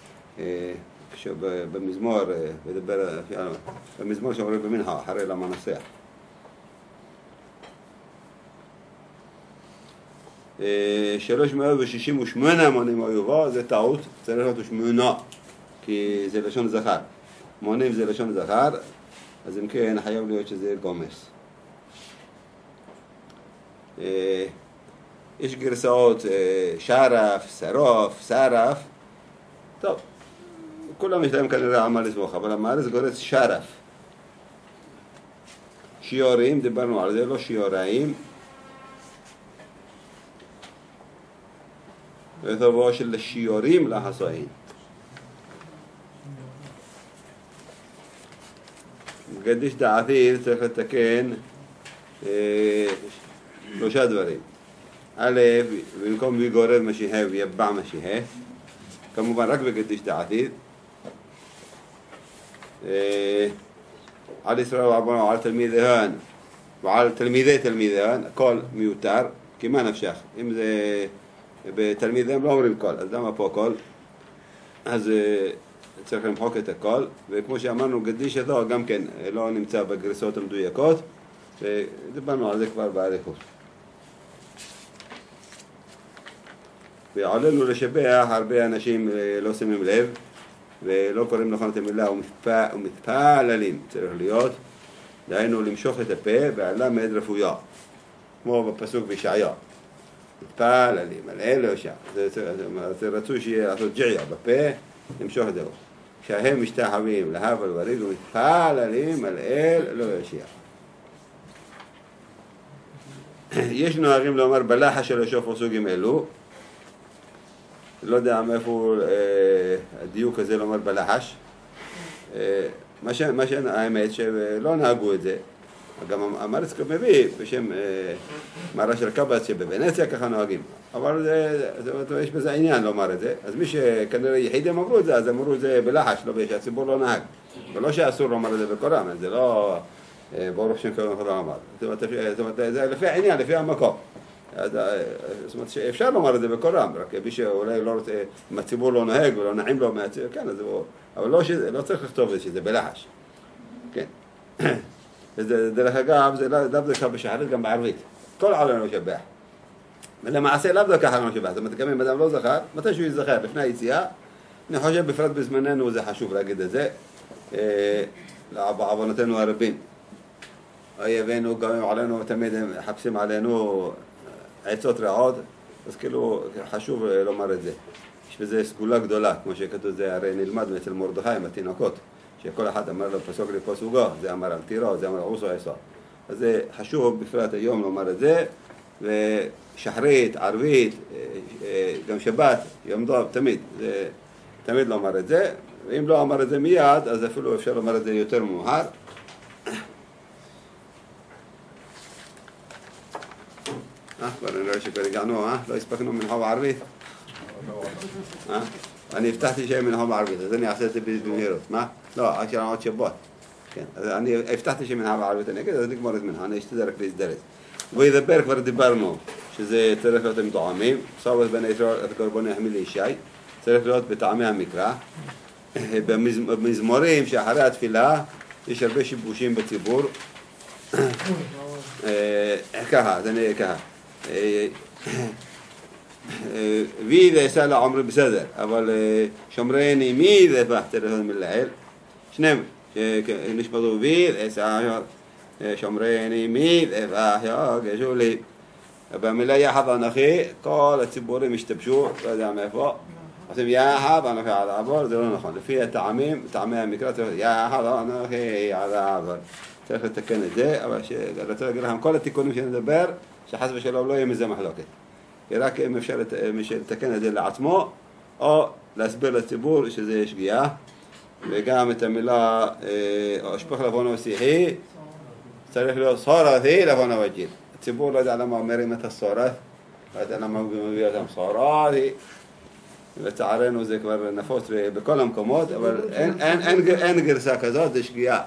במזמור, במזמור שאומרים במנחה, אחרי למנסח. שלוש מאות ושישים ושמונה מונים היובא, זה טעות, צריך להיות שמונה, כי זה לשון זכר. מונים זה לשון זכר, אז אם כן חייב להיות שזה גומס. יש גרסאות שרף, שרוף, שרף, טוב, כולם יש להם כנראה עמל לסמוך, אבל המארץ גורס שרף. שיעורים, דיברנו על זה, לא שיעוריים. ותבוא של שיעורים לחסוין. גדיש דעתי צריך לתקן שלושה דברים. א', במקום ויגורב משיחה ויבע משיחה, כמובן רק בגדיש דעתי. על ישראל ועברנו ועל תלמידיהן ועל תלמידי תלמידיהן, הכל מיותר, כי מה נפשך? אם זה בתלמידיהם לא אומרים כל, אז למה פה כל? אז צריך למחוק את הכל, וכמו שאמרנו, גדיש הזו גם כן לא נמצא בגרסאות המדויקות, ודיברנו על זה כבר באריכות. ועלינו לשבח, הרבה אנשים לא שמים לב, ולא קוראים נכון את המילה, ומתפללים צריך להיות, דהיינו למשוך את הפה, והלמד רפויה, כמו בפסוק בישעיה. מתפללים, על אלו שם, זה רצוי שיהיה לעשות ג'עיה בפה, למשוך את זה. כשהם משתחווים להבל וריד ומתפללים על אל לא יושיע. יש נוהגים לומר בלחש של השוף פסוקים אלו, לא יודע מאיפה הדיוק הזה לומר בלחש, מה שהאמת שלא נהגו את זה, גם המארץ מביא בשם מהר"ש של קבץ שבוונציה ככה נוהגים, אבל זה, זה, יש בזה עניין לומר את זה, אז מי שכנראה יחידים אמרו את זה, אז אמרו את זה בלחש, לא שהציבור לא נהג, ולא שאסור לומר את זה בקוראן, זה לא ברוך שם כמובן חודה אמר, זאת אומרת, זה לפי העניין, לפי המקום, זאת אומרת שאפשר לומר את זה בקוראן, רק מי שאולי לא רוצה, אם הציבור לא נהג ולא נעים לו מהציבור, כן, אז הוא, אבל לא, שזה, לא צריך לכתוב את זה, שזה בלחש, כן. דרך אגב, זה לאו דווקא בשחרית, גם בערבית. כל העולם לא שבח. ולמעשה לאו דווקא חלום שבח. זאת אומרת, גם אם אדם לא זכר, מתי שהוא יזכר לפני היציאה, אני חושב בפרט בזמננו זה חשוב להגיד את זה, בעוונותינו הרבים. אויבינו גם עלינו, תמיד הם חפשים עלינו עצות רעות, אז כאילו חשוב לומר את זה. יש בזה סגולה גדולה, כמו שכתוב זה, הרי נלמד אצל מרדכי עם התינוקות. שכל אחד אמר לו פסוק לפסוקו, זה אמר על טירו, זה אמר על עושו עשו. אז זה חשוב בפרט היום לומר את זה, ושחרית, ערבית, גם שבת, יום טוב, תמיד, זה, תמיד לומר את זה, ואם לא אמר את זה מיד, אז אפילו אפשר לומר את זה יותר מאוחר. אה, כבר אני רואה שכבר הגענו, אה? לא הספקנו מנחה בערבית? אה? אני הבטחתי שיהיה מנחה בערבית, אז אני אעשה את זה במהירות. מה? לא, עד שלנו עוד שבות. כן, אז אני הבטחתי שיהיה מנחה בערבית, אני אגיד, אז נגמור את מנחה, אני אשתדל רק להזדרז. וידבר כבר דיברנו, שזה צריך להיות עם טועמים, סובת בין ישראל את קורבני החמיל ישי, צריך להיות בטעמי המקרא. במזמורים שאחרי התפילה יש הרבה שיבושים בציבור. ככה, אז אני ככה. וי ועשה לעומרי בסדר, אבל שומרני מי והפך צריך להיות מלעיל. שניהם, נשפטו וי ועשה שומרני מי והפך יגשו לי. במילה יחד אנכי, כל הציבורים השתבשו, לא יודע מאיפה. עושים יחד אנכי על העבור, זה לא נכון. לפי הטעמים, טעמי המקרא, יחד אנכי על העבור. צריך לתקן את זה, אבל אני רוצה להגיד לכם, כל התיקונים שנדבר, שחס ושלום לא יהיה מזה מחלוקת. רק אם אפשר לתקן את זה לעצמו, או להסביר לציבור שזה שגיאה, וגם את המילה אשפך לבון ושיחי, צריך להיות סורתי לבון וג'יל. הציבור לא יודע למה אומרים את הסורת, לא יודע למה הוא מביא אותם סורתי, לצערנו זה כבר נפוץ בכל המקומות, אבל אין, אין, אין, אין גרסה כזאת, זה שגיאה.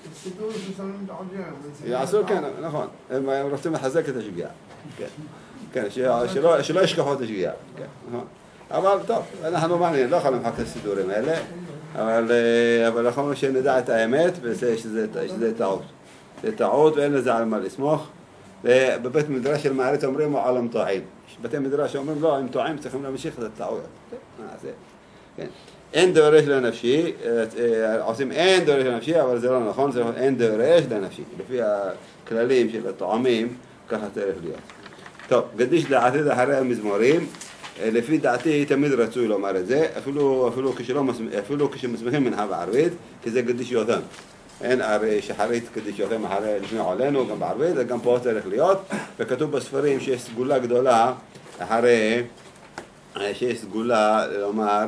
יעשו, כן, נכון, הם רוצים לחזק את השגיאה, כן, שלא ישכחו את השגיאה, אבל טוב, אנחנו מעניין, לא יכולים לחכות את הסידורים האלה, אבל אנחנו שנדע את האמת ושזה טעות, זה טעות ואין לזה על מה לסמוך, ובבית מדרש של מעריץ אומרים על המטועים, בתי מדרש אומרים לא, הם טועים, צריכים להמשיך את הטעויות, כן. אין דורש לנפשי, עושים אין דורש לנפשי, אבל זה לא נכון, זה אין דורש לנפשי. לפי הכללים של הטועמים, ככה צריך להיות. טוב, גדיש דעתי אחרי המזמורים, לפי דעתי תמיד רצוי לומר את זה, אפילו, אפילו, כשלא, אפילו כשמסמיכים מנחה בערבית, כי זה גדיש יותם. אין הרי שחרית גדיש יותם אחרי לפני עולנו, גם בערבית, וגם פה צריך להיות, וכתוב בספרים שיש סגולה גדולה, אחרי שיש סגולה לומר,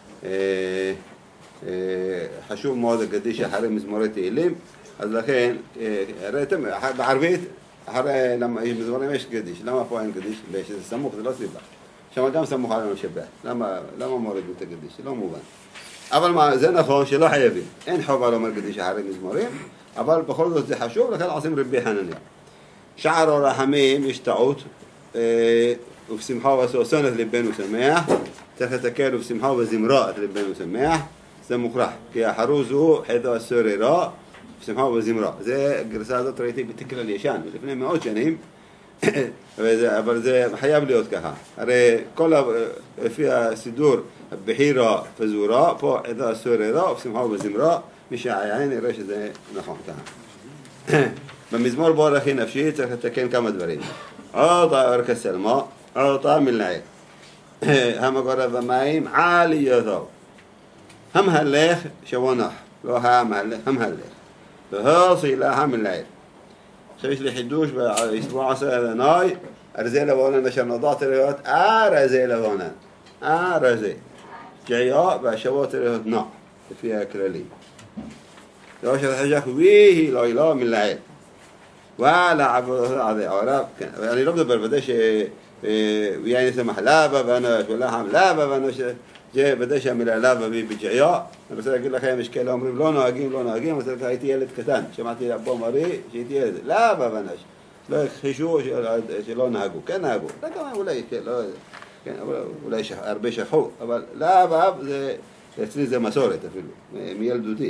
חשוב מאוד הקדיש אחרי מזמורי תהילים, אז לכן, בערבית, אחרי מזמורים יש קדיש, למה פה אין קדיש? שזה סמוך, זה לא סיבה. שם גם סמוך עלינו שבת, למה מורידו את הקדיש? זה לא מובן. אבל זה נכון שלא חייבים, אין חובה לומר קדיש אחרי מזמורים, אבל בכל זאת זה חשוב, לכן עושים רבי חנניה. שער הרחמים יש טעות, ובשמחה ובששון את ליבנו שמח, צריך לתקן ובשמחה ובזמרה את ליבנו שמח, זה מוכרח, כי החרוז הוא חדו הסוררה, בשמחה ובזמרה. זה הגרסה הזאת ראיתי בתקרא ישן, לפני מאות שנים, אבל זה חייב להיות ככה. הרי כל לפי הסידור, בחירה פזורה, פה חדו הסוררה, ובשמחה ובזמרה, מי שהעין יראה שזה נכון ככה. במזמור בורכי נפשי צריך לתקן כמה דברים. עוטה אורך הסלמה, עוטה מלעיל. המגורה במים עלייתו. המהלך שוונח, לא המהלך, המהלך. והוסילה המלעיל. עכשיו יש לי חידוש בישבוע עשה אלנאי, ארזי לבונן אשר נודעת להיות ארזי לבונן. ארזי. ג'יה והשבות להיות נע, לפי הכללים. זה לא שתחשך ויהי לא אלה מלעיל. וואלה עבודה עדי עורב, אני לא מדבר בדי ויין יסמח לבה ואנוש ולחם לבה ואנוש, בדי שהמילה לבה והיא בג'עיה. אני רוצה להגיד לכם, יש כאלה אומרים לא נוהגים, לא נוהגים, אז הייתי ילד קטן, שמעתי לבוא מרי שהייתי ילד, לבה ואנוש, לא הכחישו שלא נהגו, כן נהגו, אולי אולי הרבה שכחו, אבל לבה אצלי זה מסורת אפילו, מילדותי.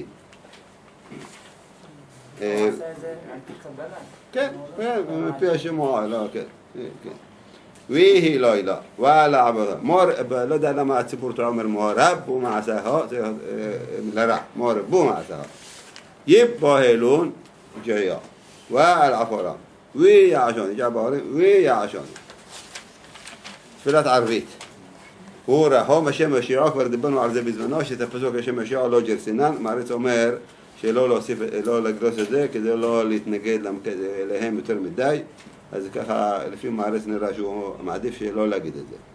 כן, מפי השמוע, לא, כן, כן. ויהי לא אילה, וואלה עבודה. מור, לא יודע למה הציבור אומר מורב ומעשהו, זה לרע, מורב ומעשהו. יבוהלון ג'יה, ועל עפורה, ויעשון, ג'ה בהורים, ויעשון. תפילת ערבית. הוא רחום השם השיעה, כבר דיברנו על זה בזמנו, שאת הפסוק השם השיעה לא ג'רסינן, מעריץ אומר שלא להוסיף, לא לגרוס את זה, כדי לא להתנגד אליהם יותר מדי, אז ככה לפי מעריץ נראה שהוא מעדיף שלא להגיד את זה.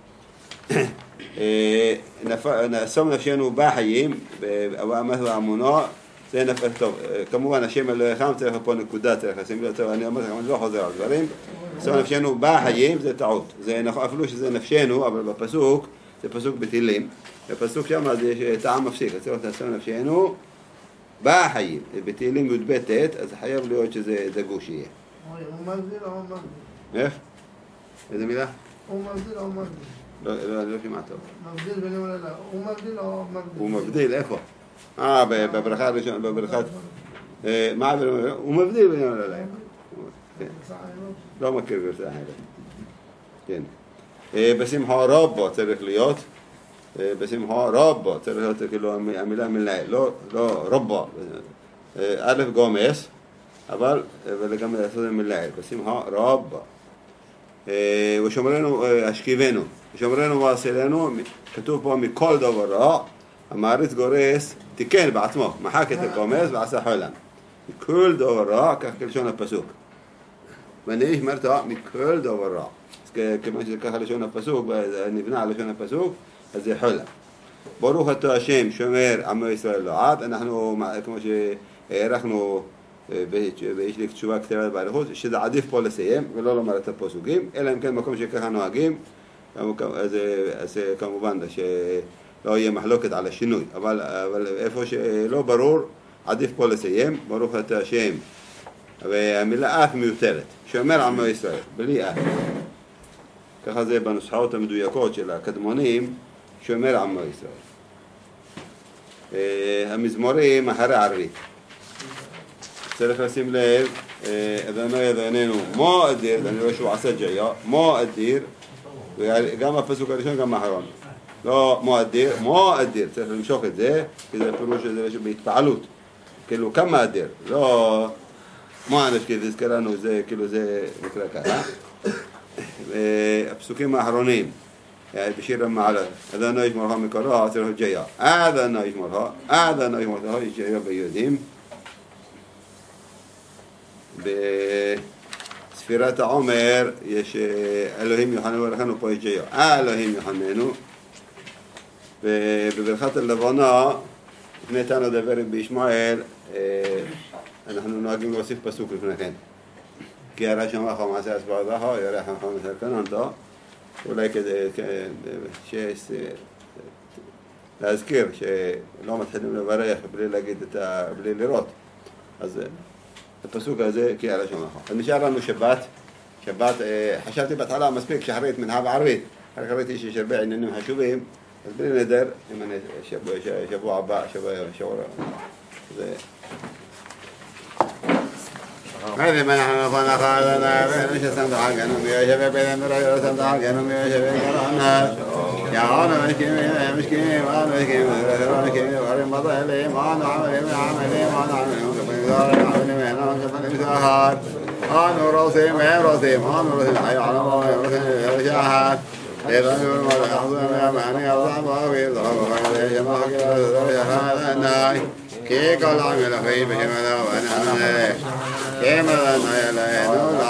נשום נפשנו בחיים, ואמת ואמונו, זה נפש טוב. כמובן השם אלוהיכם צריך פה נקודה, צריך לשים לב, אני אומר לכם, אני לא חוזר על דברים. נשום נפשנו בחיים זה טעות. זה אפילו שזה נפשנו, אבל בפסוק, זה פסוק בתהילים. בפסוק שם יש טעם מפסיק, אז צריך נשום נפשנו בחיים. בתהילים י"ב ט', אז חייב להיות שזה גוש יהיה. הוא מבדיל או מבדיל? איך? איזה מילה? הוא מבדיל או מבדיל? לא, לא, לא כמעט טוב. מבדיל בין אמונה לה, הוא מבדיל או מבדיל? הוא מבדיל, איפה? אה, בברכה הראשונה, בברכת... מה הבדיל? הוא מבדיל בין אמונה לה. לא מכיר גרסה אחרת. כן. בשמחה רבו צריך להיות. בשמחה רבו צריך להיות כאילו המילה מלאה. לא רבו. א' גומס, אבל וגם לעשות את מלאה. בשמחה רבו. ושומרנו, השכיבנו, ושומרנו ועשילנו, כתוב פה מכל דבר רע, המעריץ גורס, תיקן בעצמו, מחק את הקומץ ועשה חולם. מכל דבר רע, כך כלשון הפסוק. ואני אמרת, מכל דבר רע. אז כיוון שזה ככה לשון הפסוק, נבנה על לשון הפסוק, אז זה חולם. ברוך אתה השם, שומר עמו ישראל לעד, אנחנו, כמו שהערכנו, ויש לי תשובה כתיבה באריכות, שזה עדיף פה לסיים ולא לומר את הפסוקים, אלא אם כן מקום שככה נוהגים, אז, אז כמובן שלא יהיה מחלוקת על השינוי, אבל, אבל איפה שלא ברור, עדיף פה לסיים, ברוך אתה השם, והמילה אף מיותרת, שומר עמו ישראל, בלי אף. ככה זה בנוסחאות המדויקות של הקדמונים, שומר עמו ישראל. המזמורים אחרי ערבית. צריך לשים לב, אדוני אדוננו, מו אדיר, אני רואה שהוא עשה ג'יה, מו אדיר, וגם הפסוק הראשון גם האחרון. לא מו אדיר, מו אדיר, צריך למשוך את זה, כי זה פירוש שזה בהתפעלות. כאילו כמה אדיר, לא מו אנש, כי הזכרנו, זה כאילו זה נקרא ככה. הפסוקים האחרונים, בשיר המעלה, אדוני ישמורך מקרא, צריך ג'יה, אדוני ישמורך, אדוני ישמורך, יש ג'יה ביהודים. בספירת העומר יש אלוהים יוחננו ולכנו פה יש ג'יה, אלוהים יוחננו. ובברכת הלבנה, לפני תנו דברים בישמעאל, אנחנו נוהגים להוסיף פסוק לפני כן. כי הרע שמך ומעשה אספרדך, ירח לך מסרקננתו, אולי כדי להזכיר שלא מתחילים לברך בלי להגיד את ה... בלי לראות. אז הפסוק הזה, כי הרע שמך. אז נשאר לנו שבת, שבת, חשבתי בהתחלה מספיק שחרית מנהב ערבית, אחר ראיתי שיש הרבה עניינים חשובים, אז בלי נדר, אם אני שבוע הבא, שבוע שבוע זה... هذه من احنا فنخالنا بين شسم حقنا ويشبه بين مريض شسم حقنا ويشبه كرهنا يا عانا مشكين يا مشكين وانا مشكين وانا مشكين وانا مضيلي وانا عملي من عملي وانا عملي من دار عملي من انا من مساهات انا راسي ما راسي انا راسي حي على ما راسي رجعها اذا ما يحضر يا معني الله باوي ضرب يا ما يا هذا كي قال عمل في بهمنا وانا كما لا لا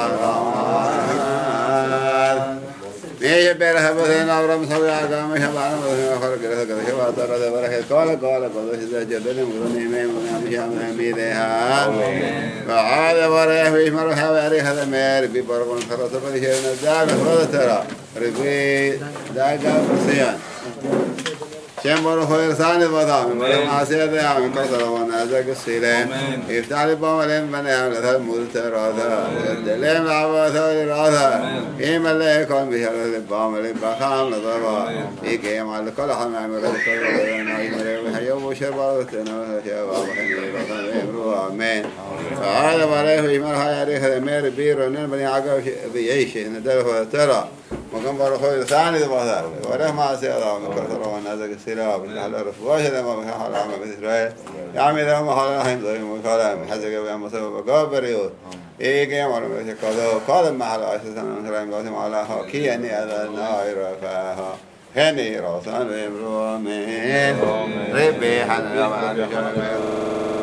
مية بيرها بدنا أبرم سوي عقام شبعنا بدنا خرج كذا كذا شبعة ترى بركة قال قال قال إذا جبنا مغني ما مغني شام ميلها فهذا بريه في مرها بريه هذا مير ببرقون خرط بريه نزاع خرط ترى ربي داعا برسيان شم برو خير ثاني بدام برو معسير ده من كسر وانا ذاك السلام يفتح لي باملين بني عمل هذا مدتر هذا دلهم عباس هذا إيم الله يكون بهذا باملين بخام نظرا يكيم على كل حال عمل كل أنا يمر وحيوم وشرباتنا شباب حني برو آمين هذا بريه في مرها يريه هذا مير بيرون بني عقاب بيعيش ندله ترى مكان برو خير ثاني بدام وره معسير ده من كسر وانا ذاك السلام بالله رفواش لما من حال عام بإسرائيل يعمل لهم حال رحم ضيم وكلام حزق ويعمل سبب قابريود إيه كيم على مشي كذا كذا محل أساسا من رحم لازم على ها كي يعني هذا النائر فها הנה רוסן ואמרו אמן רבי חנן